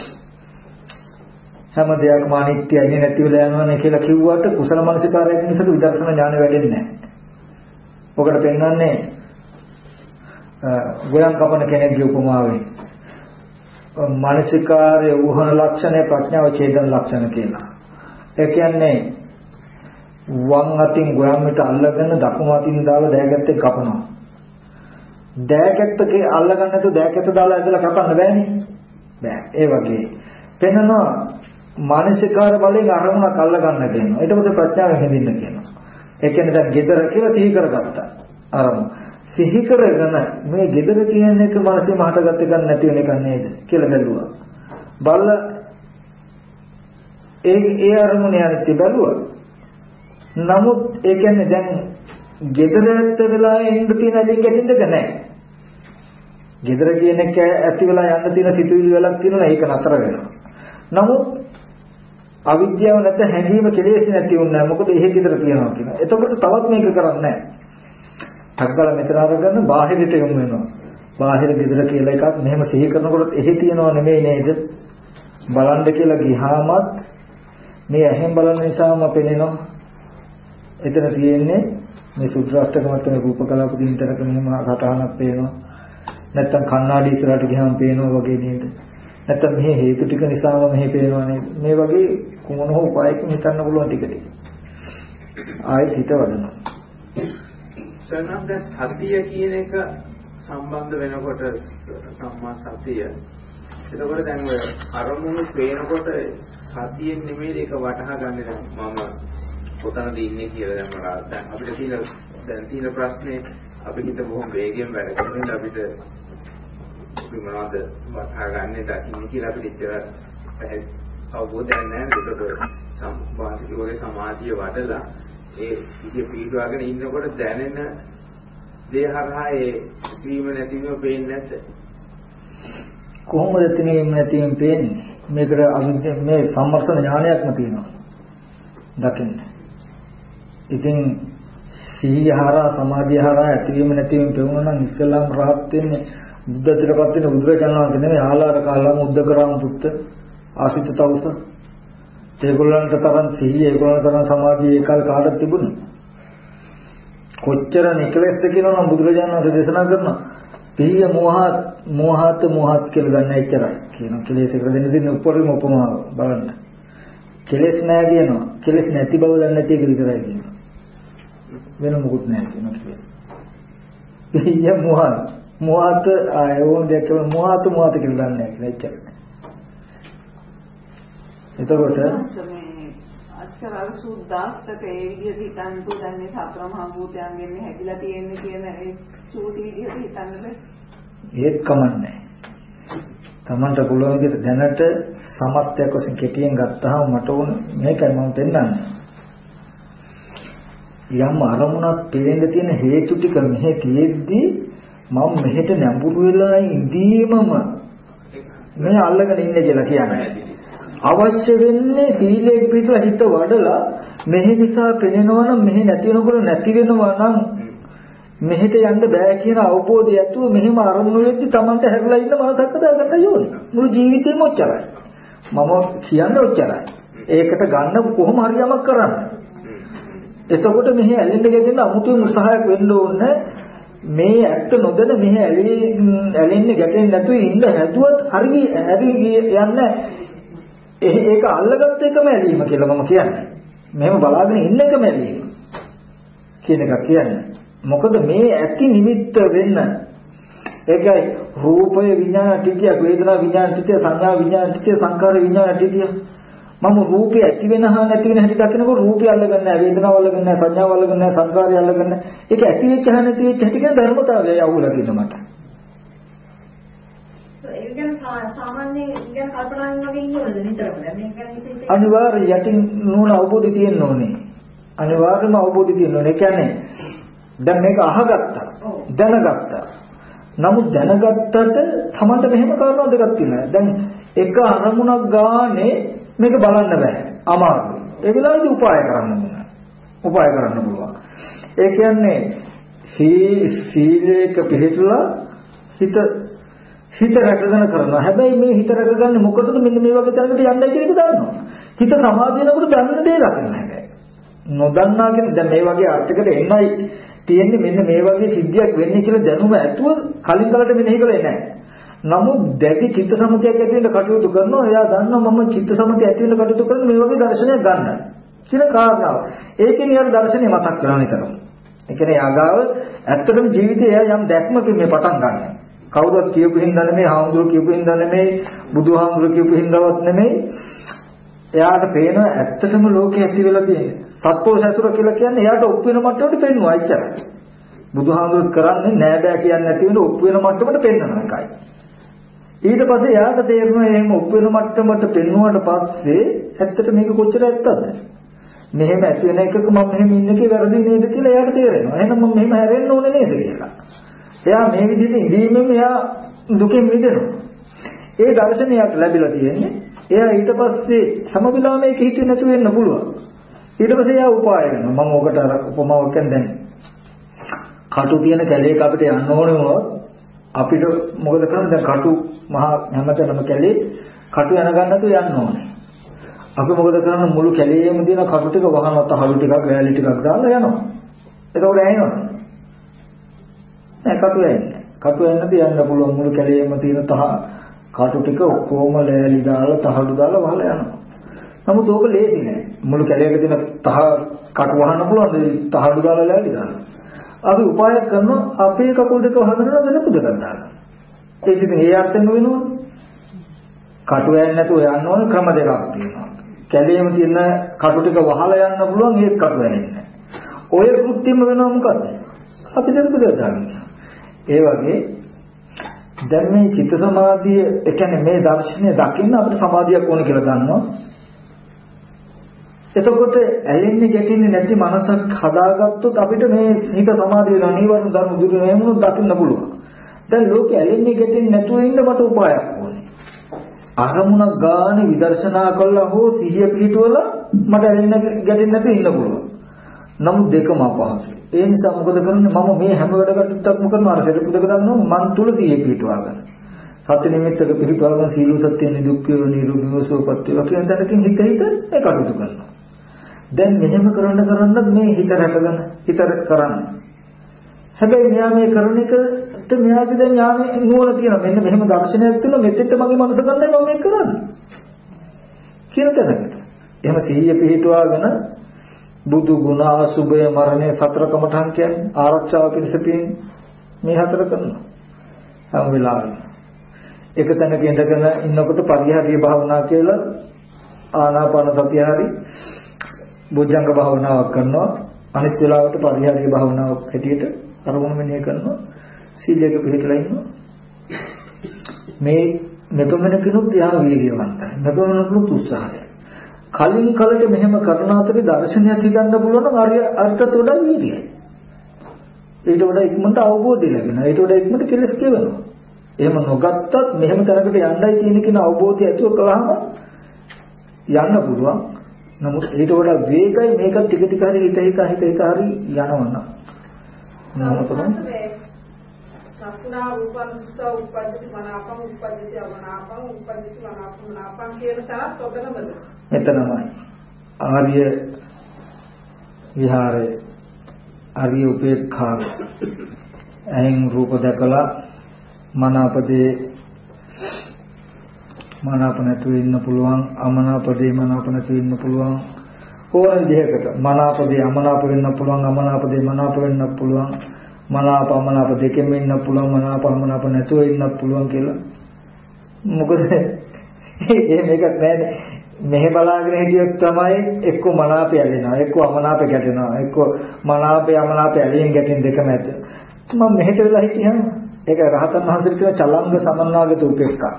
S2: හැම දෙයක්ම අනිත්‍යයි නැති වෙලා යනවානේ කියලා කිව්වට කුසල මනසිකාරයෙන් මිසක විදර්ශනා ඥාන වැඩෙන්නේ නැහැ. ඔකට පෙන්වන්නේ ගෝයන් කපන කෙනෙක්ගේ උපමාවෙන්. මානසිකාරයේ උහන ලක්ෂණය ප්‍රඥාව ඡේදන ලක්ෂණ කියලා. ඒ කියන්නේ වම් අතින් ගෝයන් මිට අල්ලගෙන දකුණු අතින් දාලා දැයගත්තේ කපනවා. දෑකැත්තකේ අල්ල ගන්න නැතුව දෑකැත්ත දාලා ඇදලා කපන්න බෑනේ. බෑ. ඒ වගේ. පෙන්නනවා මානසිකාර බලයෙන් අරමුණක් අල්ල ගන්න කියනවා. ඊට පස්සේ ප්‍රඥාවෙන් හැදින්න කියනවා. ඒ කියන්නේ දැන් gedara කියලා සිහි කරගත්තා. අරමුණ. සිහි කරගෙන මේ gedara කියන එක මනසේ මහටගත් එකක් නැති වෙන එකක් නේද කියලා බැලුවා. බලලා ඒ ඒ අරමුණ යන්නේ බැලුවා. නමුත් ඒ කියන්නේ දැන් gedara ඇත්ත වෙලා ඉන්න තියෙන දෙයක් ඇතින්ද නැහැ. gedara කියන එක ඇති වෙලා යන්න තියෙන සිතුවිලි වලක් තියෙනවා ඒක නතර වෙනවා. නමුත් අවිද්‍යාව නැත්නම් හැඟීම කෙලෙස් නැති වුණා. මොකද එහෙ gedara තියෙනවා කියනවා. එතකොට තවත් මේක කරන්නේ නැහැ. 탁කල මෙතන අරගෙන බාහිරට යොමු වෙනවා. බාහිර gedara කියලා එකක් මෙහෙම සිහි කරනකොට එහෙ තියෙනව නෙමෙයි නේද? බලන්න කියලා ගියාමත් මේ ඇහෙන් බලන නිසාම පෙනෙනවා. එතන තියෙන්නේ මේ සුද්ධාෂ්ටක මතන රූප කලාප දින්තරක මෙහෙම සටහනක් පේනවා. නැත්තම් කණ්ණාඩි ඉස්සරහට ගියාම පේනවා වගේ නේද? නැත්තම් මේ හේතු ටික නිසාම මෙහෙ පේනවා නේද? මේ වගේ කුමන හෝ උපායකින් හිතන්න පුළුවන් ටික ටික. ආයෙත් හිත වඩනවා.
S7: සනන්ද සතිය කියන එක සම්බන්ධ වෙනකොට සම්මා සතිය. එතකොට දැන් ඔය අරමුණු පේනකොට සතියෙන් නෙමෙයි ඒක වටහා ගන්න දැන් මම කොතනද ඉන්නේ කියලා දැන් මට දැන් අපිට තියෙන දැන් තියෙන ප්‍රශ්නේ අපි හිත බොහොම වේගයෙන් වැඩ කරනවා අපිට අපි මොනවද වටහා ගන්න දකින්න කියලා අපිට ඉතර අවබෝධයක් නැහැ. ඒකට සම්මාසික වගේ සමාධිය වඩලා ඒ සිහිය පිටවාගෙන ඉන්නකොට දැනෙන දේ හරහා ඒ වීම නැතිවීම පේන්නේ නැද්ද?
S2: කොහොමද තේමීම නැතිවීම පේන්නේ? මේකට අවිද්‍ය මේ සම්මර්ෂණ ඥානයක්ම තියෙනවා. දකින්න. ඉතින් සිහිය හරහා සමාධිය හරහා ඇතිවීම නැතිවීම පෙවුණා නම් ඉස්ලාම් රහත් වෙන්නේ බුද්ධ ත්‍රිපත් වෙන බුදුරජාණන් වහන්සේ නෙමෙයි ආලාර කාලම උද්දකරාම පුත්ත ආසිත තවුස. ඒගොල්ලන්ට තරම් සිහිය ඒගොල්ලන්ට තරම් සමාධිය ඒකල් කාටද තිබුණේ? කොච්චර නිකලස්ද කියනවා නම් බුදුරජාණන් වහන්සේ දේශනා කරනවා පිහිය මොහත් මොහත් මොහත් කියලා ගන්න එච්චරයි කියනවා. කෙලෙස් එක දෙන්න දෙන්න උපරිම උපමාව බලන්න. කෙලෙස් නැහැ කියනවා. කෙලෙස් නැති බව දන්නේ නැති එක විතරයි කියනවා. වෙන මොකුත් නැහැ කියනවා කෙලෙස්. පිහිය මොහත් මොහත් ආයෝන් දෙක මොහත් මොහත් කියලා දන්නේ නැහැ කියලා එච්චරයි. එතකොට
S6: අච්චර අර සුද්දාස්තක ඒ විදිහට හිතන්තු දැන් මේ සතර මහා භූතයන්ගෙන් හැදිලා තියෙන්නේ කියන ඒ චූටි විදිහට හිතන්නද? ඒත් කමන්නේ. Tamanට පුළුවන් විදිහට දැනට සමස්තයක් වශයෙන් කෙටියෙන් ගත්තාම මට ඕන මේකයි මම පෙන්නන්නේ. යම් අරමුණක් පිළිඳ තියෙන හේතු ටික මෙහෙ තියෙද්දි මම මෙහෙට නැඹුරු වෙලා ඉඳීමම මේ අල්ලගෙන ඉන්නේ කියලා කියන්නේ. අවශ්‍ය වෙන්නේ සීලයේ පිටලා හිත වඩලා මෙහි නිසා පෙනෙනවා නම් මෙහි නැති වෙනකොට නැති වෙනවා නම් මෙහෙට යන්න බෑ කියන අවබෝධය ඇතුව මෙහෙම අරමුණු වෙද්දි Tamanට හැරිලා ඉන්න මනසක් හදාගන්න ඕනේ. මුළු ජීවිතේම ඔච්චරයි. මම කියන්නේ ඔච්චරයි. ඒකට ගන්න කොහොම හරි යමක් කරන්න. එතකොට මෙහි ඇලෙන්න ගැදෙන්න අමුතුවෙන් උත්සාහයක් වෙන්න ඕනේ. මේ ඇත්ත නොදැන මෙහි ඇලෙන්නේ ගැටෙන්නේ නැතුව ඉන්න හැදුවත් හරි හරි යන්නේ ඒක අල්ලගත්ත එකම ඇලීම කියලා මම කියන්නේ. මෙහෙම බලාගෙන ඉන්න එකම ඇලීම කියන එක කියන්නේ. මොකද මේ ඇති නිමිත්ත වෙන්න ඒකයි රූපය විඥාන ටිකිය වේදනා විඥාන ටිකිය සංඥා විඥාන ටිකිය සංකාර විඥාන ටිකිය මම රූපය ඇති වෙන හා නැති වෙන හැටි දකිනකොට රූපය අල්ලගන්නේ නැහැ වේදනාව අල්ලගන්නේ නැහැ සංඥාව අල්ලගන්නේ නැහැ සංකාරය අල්ලගන්නේ නැහැ ඒක ඇති වෙච්ච හා නැති වෙච්ච හැටි කියන ධර්මතාවය යවුලා කියන මට
S5: ඒක ගැන සාමාන්‍යයෙන් ඉගෙන කල්පනා වගේ ඉන්නවද නිතරම දැන් මේක ගැන හිතේ
S2: අනිවාර්ය යටින් නෝන අවබෝධය තියෙන්න ඕනේ අනිවාර්යම අවබෝධය තියෙන්න ඕනේ ඒ කියන්නේ දැන් මේක අහගත්තා දැනගත්තා නමුත් දැනගත්තට තමන්ට මෙහෙම කාරණා දෙකක් තියෙනවා දැන් එක අරමුණක් ගානේ මේක බලන්න බෑ අමාරුයි ඒ වෙලාවේදී උපාය කරන්න ඕන උපාය කරන්න පුළුවන් ඒ කියන්නේ සීලයක පිළිපදලා හිත හිත රැකගෙන කරනවා හැබැයි මේ හිත රැකගන්නේ මොකටද මෙන්න මේ වගේ තැනකට යන්නයි කියන එක දන්නවා හිත සමාධියනකොට දන්න දේ රකින්න හැබැයි නොදන්නා කියන දැන් මේ වගේ අර්ථයකට එන්නයි තියෙන්නේ මෙන්න මේ වගේ සිද්ධියක් වෙන්නේ කියලා දැනුම ඇතුව කලින් කලට මෙනෙහි කරේ නැහැ. නමුත් දැඩි චිත්ත සමුදයක් ඇති වෙන්න කටයුතු කරනවා. එයා දන්නවා මම චිත්ත සමුදය ඇති වෙන්න කටයුතු කරන මේ වගේ දර්ශනයක් ගන්න. කියන කාරණාව. ඒකෙන් යාර දර්ශනය මතක් කරගන්න නිතරම. ඒ කියන්නේ යාගාව
S6: ඇත්තටම ජීවිතේ එයා යම් දැක්මකින් මේ පටන් ගන්නවා. කවුරුත් කියපු හින්දා නෙමෙයි, හාමුදුරුවෝ කියපු හින්දා නෙමෙයි, බුදුහාමුදුරුවෝ කියපු හින්දාවත් නෙමෙයි. එයාට පේනවා ඇත්තටම ලෝකේ ඇති වෙලා තියෙන්නේ. සත්පුරුෂ ඇසුර කියලා කියන්නේ එයාට ඔප්පු වෙන මට්ටමට පෙන්වනවා එච්චරයි. බුදුහාමුදුරුවෝ කරන්නේ නෑ බෑ කියන්නේ නැති වෙන ඔප්පු වෙන මට්ටමට පෙන්වන එකයි. ඊට පස්සේ එයාට තේරෙනවා එහෙම ඔප්පු වෙන මට්ටමට පෙන්වුවාට පස්සේ ඇත්තට මේක කොච්චර ඇත්තද? මෙහෙම ඇති වෙන එකක මම මෙහෙම ඉන්නකේ වැරදි නේද කියලා එයාට තේරෙනවා. එහෙනම් මම මෙහෙම හැරෙන්න ඕනේ නේද කියලා. එයා මේ විදිහට ඉඳීමෙන් එයා දුකෙන් මිදෙනවා. ඒ දර්ශනයක් ලැබිලා තියෙන්නේ. එයා ඊට පස්සේ හැම වෙලාවෙම මේක හිතේ නැතු වෙන්න පුළුවන්. ඊට පස්සේ එයා උපාය වෙනවා. මම ඔකට අර උපමාවක් දැන් කටු කියන කැලේක අපිට යන්න ඕනේ වුණොත් අපිට මොකද කරන්නේ? දැන් කටු මහා හැමතැනම කැලේ කටු යන ගන්නතු යන්න ඕනේ. අපි මොකද කරන්නේ? මුළු කැලේම දින කටු ටික වහනවා, තහළු ටිකක්, වැලි ටිකක් දාලා යනවා. ඒකෝට ඇහෙනවද? නෑ කටු ඇහෙන්නේ. කටු ඇහෙන්නදී යන්න පුළුවන් මුළු කැලේම තියෙන තහ කටු ටික ඔක්කොම ලෑලි දාලා, තහළු දාලා වහලා යනවා. නමුත් ඕක ලේසි නෑ. මුළු කැලේක තියෙන තහ කටු වහන්න පුළුවන් තහළු දාලා ලෑලි දාලා. අපි උපාය කරනවා අපේ කකුල් දෙක වහගෙනද නෙපුද ගන්නවා. ඒක ඉතින් ඒ අර්ථයෙන් වෙනවනේ. කටු ඇහෙන්නේ නැතුව යන්න ඕනේ ක්‍රම දෙකක් තියෙනවා. කැලේම තියෙන කටු ටික වහලා යන්න පුළුවන් ඒත් කටු ඇහෙන්නේ. ඔය කෘත්‍යෙම වෙනවා මොකද්ද? අපි දෙපුද ගන්නවා. ඒ වගේ දැන් මේ චිත්ත සමාධිය, ඒ කියන්නේ මේ දර්ශනය දකින්න අපිට සමාධියක් ඕන කියලා දන්නවා. එතකොට ඇලෙන්නේ ගැටෙන්නේ නැති මනසක් හදාගත්තොත් අපිට මේ හිත සමාධිය වෙනවා. නීවරණ ධර්ම දුරු වෙනමුත් දකින්න පුළුවන්. දැන් ලෝකෙ ඇලෙන්නේ ගැටෙන්නේ නැතුව ඉන්න මට උපායක් ඕනේ. අරමුණක් ගානේ විදර්ශනා කළා හෝ සිහිය පිහිටුවලා මට ඇලෙන්නේ ගැටෙන්නේ නැතුව ඉන්න පුළුවන්. නමුත් දෙකම අපහසුයි. ඒ නිසා මොකද කරන්නේ? මම මේ හැම වැඩ කටයුත්තක්ම කරනවා අර සෙට පුදක ගන්නවා මන් තුල සිහිය පිහිටුවා ගන්න. සත්‍ය නිමිත්තක පිහිටුවා ගන්න සීල සත්‍ය නිදුක්ඛය නිරෝධය සෝපත්‍ය වගේ දැනකින් හිත හිත ඒ කටයුතු කරනවා. දැන් මෙහෙම කරන්න කරන්නත් මේ හිත රැකගෙන හිත කරන්නේ. හැබැයි මෙයා මේ කරන එකට මෙයාගේ දැන් ඥානෙ නුවණ තියෙනවා. මෙන්න මෙහෙම දර්ශනයක් තියෙනවා. මෙතෙන්ට මගේ මනස ගන්නයි මම මේක කරන්නේ. කියන තැනකට. එහෙම සිහිය පිහිටුවාගෙන බුදු ගුණ අසුභය මරණය සතර කමඨං කියන්නේ ආරක්ෂාව පිණිස මේ හතර කරනවා. හැම වෙලාවෙම. එක තැනක ඉඳගෙන ඉන්නකොට පරිහාරිය භාවනා කියලා ආනාපාන සතිය හරි බොජ්ජංග භාවනාවක් කරනවා. අනිත් වෙලාවට පරිහාරිය භාවනාවක් හැටියට අරමුණ මෙනෙහි කරනවා. සීලයක පිළිපදලා ඉන්නවා. මේ මෙතන කෙනෙක් යා වීර්යවන්තයි. මෙතන කෙනෙක් උත්සාහයි. කලින් කලට මෙහෙම කරන අතරේ දර්ශනයක් හිතන්න පුළුවන් නම් අර අර්ථත වඩා වීර්යයි. ඊට වඩා ඉක්මනට අවබෝධය ලැබෙනවා. ඊට වඩා ඉක්මනට කෙලස් කෙවෙනවා. එහෙම නොගත්තත් මෙහෙම තැනකට යන්නයි කියන කෙන අවබෝධය ඇතුව කළාම යන්න පුළුවන්. නමුත් ඊට වඩා වේගයි මේක ටික ටික හරි හිත හිත හිත හිත හරි යනවන්න.
S8: සක්නා රූපං සෝ උපද්දති මනාපං උපද්දති අමනාපං උපද්දති මනාපං මනාපං කියන තරත් ඔතනමද?
S6: එතනමයි. ආර්ය විහාරේ ආර්ය උපේක්ඛා අයින් රූප දැකලා මනාපදේ මනාප නැතුව ඉන්න පුළුවන්, අමනාපදේ මනාප නැතුව ඉන්න පුළුවන්. ඕන විදිහකට මනාපදේ අමනාප වෙන්න පුළුවන්, අමනාපදේ මනාප වෙන්න පුළුවන්. මනාප අමනාප දෙකෙන් ඉන්න පුළුවන්, මනාප අමනාප නැතුව ඉන්න පුළුවන් කියලා. මොකද ඒ මේක නෑනේ. මෙහෙ බලාගෙන හිටියොත් තමයි එක්ක මනාපය ඇලෙනවා, එක්ක අමනාපය ගැටෙනවා, එක්ක මනාපය අමනාපය ඇලෙන් ගැටෙන දෙකම ඇත. මම මෙහෙට වෙලා හිටියම ඒක රහතන් වහන්සේ කියන චලංග සමන්නාගත උපේක්ඛා.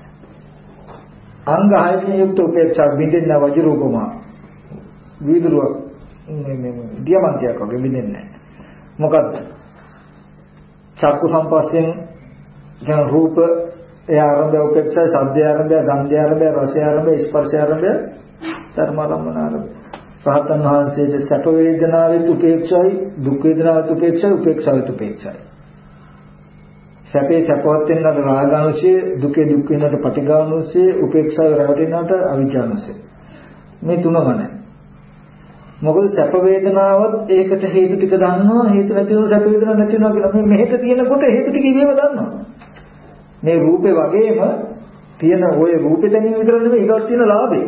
S6: අංග හයෙන් යුක්ත උපේක්ෂා බින්දෙන්න වජිරූපමා. විදුරුව මේ මේ දියමන්තියක් වගේ බින්දෙන්නේ නැහැ. මොකද්ද? චක්කු සම්පස්යෙන් කියන රූප ඒ ආරම්භය උපේක්ෂා, ශබ්දය ආරම්භය, ගන්ධය ආරම්භය, රසය ආරම්භය, ස්පර්ශය ආරම්භය, ධර්මාරම්භන ආරම්භය. රහතන් වහන්සේගේ සැප වේදනාවෙත් උපේක්ෂායි, දුක් වේදනාවෙත් උපේක්ෂායි, උපේක්ෂාවෙත් උපේක්ෂායි. සැපේ සැපවත් වෙනට රාගානුසය, දුකේ දුක් වෙනට පටිඝානුසය, උපේක්ෂාව රැවටෙනට අවිජ්ජානුසය. මේ තුනම නැහැ. මොකද සැප වේදනාවත් ඒකට හේතු ටික දන්නවා, හේතු නැතිව සැප වේදනාවක් නැති වෙනවා කියලා. මේ මෙහෙට තියෙනකොට හේතු ටික ඉවේම දන්නවා. මේ රූපේ වගේම තියෙන ওই රූපේ දැනීම විතර නෙමෙයි ඊගොල්ලෝ තියෙන ලාභේ.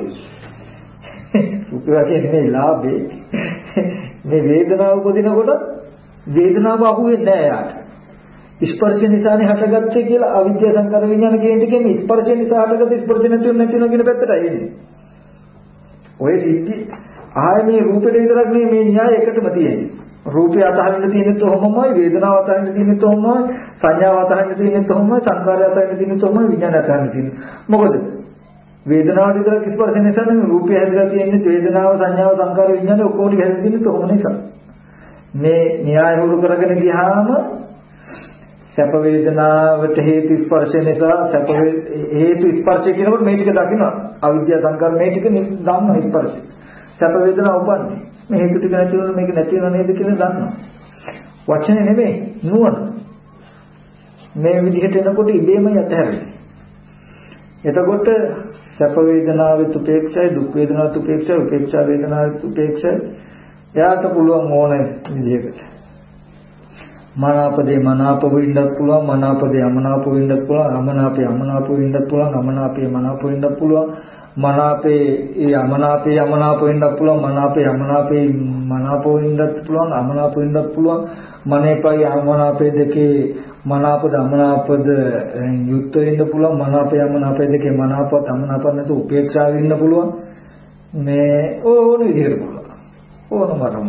S6: රූපේ වගේ නෙමෙයි ලාභේ. මේ වේදනාව උපදිනකොට වේදනාව අහුවෙන්නේ නැහැ යාට. ස්පර්ශ නිසානේ හටගත්තේ කියලා අවිද්‍යා සංකාර විඥාන කියන එකේ මේ ස්පර්ශ නිසා හටගත්ත ස්පර්ශ නැති නැති වෙන කියන පැත්තටයි එන්නේ. ඔය සිද්ධි ආයේ මේ රූපෙට විතරක් නෙමෙයි මේ න්‍යාය එකටම තියෙන්නේ. රූපය අතහරින්න තියෙනෙත් ඔහොමමයි, වේදනාව අතහරින්න තියෙනෙත් ඔහොමමයි, සංඥාව අතහරින්න තියෙනෙත් ඔහොමමයි, සංකාරය අතහරින්න තියෙනෙත් ඔහොමයි, විඥානය අතහරින්න තියෙනෙත්. මොකද වේදනාව විතරක් ස්පර්ශ නිසා නෙමෙයි රූපය හැදලා තියෙන්නේ වේදනාව, සංඥාව, සංකාරය, විඥානය ඔක්කොම ටික හැදලා තියෙනෙත් ඔහොම නිසා. මේ න්‍යාය හුරු කරගෙන ගියාම සැප වේදනාවට හේතු ස්පර්ශ නිසා සැප හේතු ස්පර්ශ කියනකොට මේ ටික දකින්න අවිද්‍යා සංකාර මේ ටික දන්නවා ස්පර්ශ. සැප වේදනා උපන්නේ මේ හේතු ටික නැති වෙන මේක නැති වෙන නේද කියලා දන්නවා. වචනේ නෙමෙයි නුවණ. මේ විදිහට එනකොට ඉබේම යතහැරෙන්නේ. එතකොට සැප වේදනාවෙත් උපේක්ෂයි, දුක් වේදනාවෙත් උපේක්ෂයි, උපේක්ෂා වේදනාවෙත් උපේක්ෂයි. එයාට පුළුවන් ඕන විදිහකට මනාපදේ මනාප වෙන්නත් පුළුවන්, මනාපදේ අමනාප වෙන්නත් පුළුවන්, අමනාපේ අමනාප වෙන්නත් පුළුවන්, අමනාපේ මනාප වෙන්නත් පුළුවන්, මනාපේ ඒ අමනාපේ අමනාප වෙන්නත් පුළුවන්, මනාපේ අමනාපේ මනාප වෙන්නත් පුළුවන්, අමනාප වෙන්නත් පුළුවන්. මනේපයි අමනාපේ දෙකේ මනාපද අමනාපද යුක්ත වෙන්න පුළුවන්, මනාපේ අමනාපේ දෙකේ මනාපත් අමනාපත් නැතු උපේක්ෂා වෙන්න පුළුවන්. මේ ඕන විදිහට පුළුවන්. ඕනම වරම.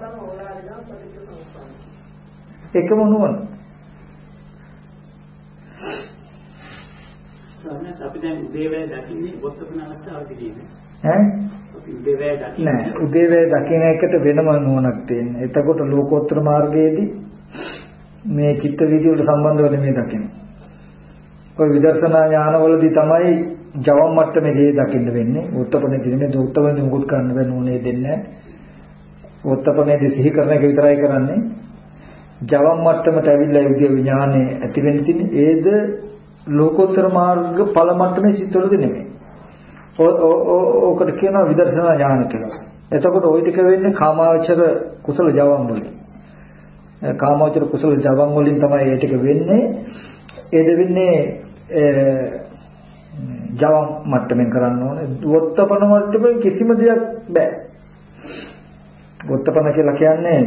S6: එකම නුවණ.
S1: සමහරවිට අපි දැන් උදේවැය දකින්නේ වොත්තපන අවස්ථාවකදී
S6: ඈ
S1: අපි උදේවැය දකින්නේ
S6: නෑ උදේවැය දකින්න එකට වෙනම නුවණක් තියෙනවා. එතකොට ලෝකෝත්තර මාර්ගයේදී මේ චිත්ත වීදි වලට සම්බන්ධව නෙමෙයි දකින්නේ. ඔය විදර්ශනා ඥානවලදී තමයි ජවම් මට්ටමේ දේ දකින්න වෙන්නේ. වොත්තපනේදී නෙමෙයි උත්තපනේ මුකුත් කරන්න බෑ නෝනේ දෙන්නේ. වොත්තපනේදී සිහි කරන එක විතරයි කරන්නේ. ජවම් මට්ටමට ඇවිල්ලා යෝගී විඥානේ ඇති වෙන්න තියෙන්නේ ඒද ලෝකෝත්තර මාර්ග ඵල මට්ටමේ සිත්වලද නෙමෙයි. ඕකට කියනවා විදර්ශනා ඥාන කියලා. එතකොට ওই ටික වෙන්නේ කාමාවචර කුසල ජවම් වලින්. කාමාවචර කුසල ජවම් වලින් තමයි ඒ ටික වෙන්නේ. ඒ දෙවෙන්නේ ජවම් මට්ටමින් කරන්න ඕනේ. වොත්තපන මට්ටමේ කිසිම දෙයක් බෑ. වොත්තපන කියලා කියන්නේ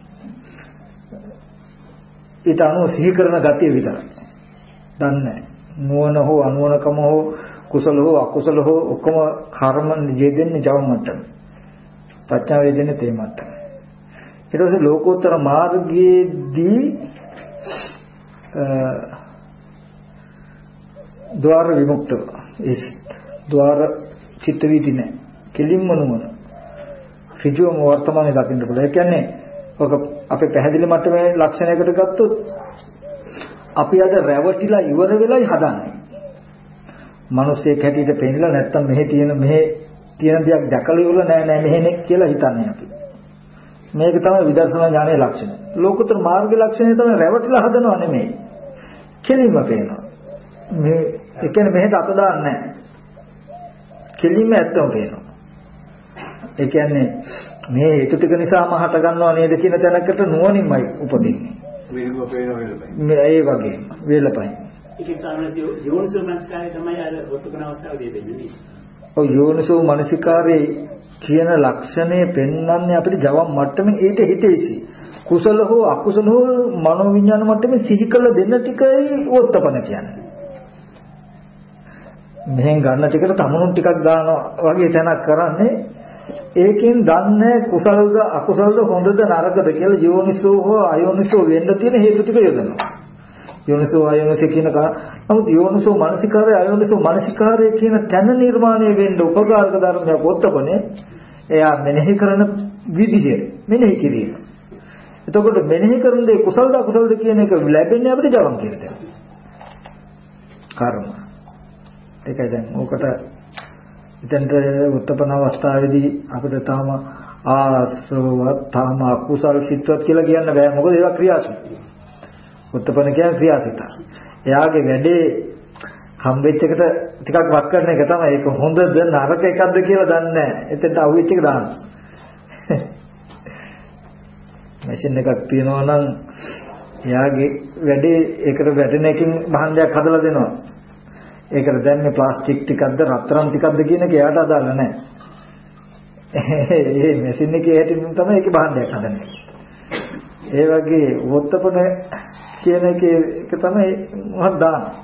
S6: ඊට අනුව සිහි කරන ගතිය විතරයි. දන්නේ නැහැ. නුවණ හෝ අනුවණකම හෝ කුසල හෝ අකුසල හෝ ඔක්කොම කර්ම යෙදෙන්නේ ජව මට්ටම. ප්‍රඥාව යෙදෙන්නේ තේ මට්ටම. ඊට පස්සේ ලෝකෝත්තර මාර්ගයේදී ద్వාර විමුක්ත ඒ ద్వාර චිත්ත වීදි නැහැ. කෙලින්ම නුවණ. ඍජුවම වර්තමානයේ දකින්න පුළුවන්. ඒ කියන්නේ ඔක අපේ පැහැදිලි මට්ටමේ ලක්ෂණයකට ගත්තොත් අපි අද රැවටිලා ඉවර වෙලයි හදන්නේ. මිනිස්සෙක් හැටියට පෙන්නලා නැත්තම් මෙහෙ තියෙන මෙහෙ තියෙන දේක් දැකලා ඉවර නෑ නෑ මෙහෙනේ කියලා හිතන්නේ අපි. මේක තමයි විදර්ශනා ඥානයේ ලක්ෂණය. ලෝකෝත්තර මාර්ගයේ ලක්ෂණය තමයි රැවටිලා හදනව නෙමෙයි. කෙලින්ම පේනවා. මේ ඒ කියන්නේ මෙහෙට අත දාන්නේ නෑ. කෙලින්ම ඇත්තම පේනවා. ඒ කියන්නේ මේ හේතු ටික නිසාම හට ගන්නවා නේද කියන තැනකට නුවණින්මයි උපදින්නේ.
S9: මේක පේනවා වෙලපයි.
S6: මේ ඒ වගේ වෙලපයි.
S1: ඒකේ සාමාන්‍ය යෝනිසෝ මනස්කාරය තමයි අර වොත්තපන අවස්ථාවේදී දෙන්නේ.
S6: ඔය යෝනිසෝ මනසිකාරයේ කියන ලක්ෂණය පෙන්වන්නේ අපිට ජවම් මට්ටමේ ඊට හිතේසි. කුසල හෝ අකුසල හෝ මනෝවිඤ්ඤාණ මට්ටමේ සිහි කළ දෙන්න ටිකයි වොත්තපන කියන්නේ. මෙහෙන් ගන්න ටිකට තමුණු ටිකක් දානවා වගේ තැනක් කරන්නේ. ඒකෙන් දන්නේ කුසලද අකුසලද හොඳද නරකද කියලා යෝනිසෝ හෝ අයෝනිසෝ වෙන්න තියෙන හේතු ටික යොදනවා. යෝනිසෝ අයෝනිසෝ කියන කා නමුත් යෝනිසෝ මානසිකාරය අයෝනිසෝ මානසිකාරය කියන තැන නිර්මාණය වෙන්න උපකාරක ධර්මයක් වොත්තපනේ එයා මෙනෙහි කරන විදිහ මෙනෙහි කිරීම. එතකොට මෙනෙහි කරන දේ කුසලද අකුසලද කියන එක ලැබෙන්නේ අපිට ජවම් කියලා දෙනවා. කර්ම. ඒකයි දැන් ඕකට ඉතින්ට උත්පන්න අවස්ථාවේදී අපිට තාම ආශ්‍රවවත් තාම අකුසල් සිත්වත් කියලා කියන්න බෑ. මොකද ඒවා ක්‍රියාසිත. උත්පන්න කියන්නේ ක්‍රියාසිත. එයාගේ වැඩේ හම්බෙච්ච එකට ටිකක් වත් කරන එක තමයි. ඒක හොඳද නරක එකක්ද කියලා දන්නේ නැහැ. එතෙන්ට අහුවෙච්ච එක දාන්න. මැෂින් එකක් තියනවා නම් එයාගේ වැඩේ ඒකට වැටෙන එකකින් භාණ්ඩයක් හදලා දෙනවා. ඒකට දැන් මේ ප්ලාස්ටික් ටිකක්ද රත්තරන් ටිකක්ද කියන එක එයාට අදාළ නැහැ. ඒ මැෂින් එකේ හැටින් තමයි ඒකේ භාණ්ඩයක් හදන්නේ. ඒ වගේ වොත්තපන කියන එකේ එක තමයි මොහොත් දාන.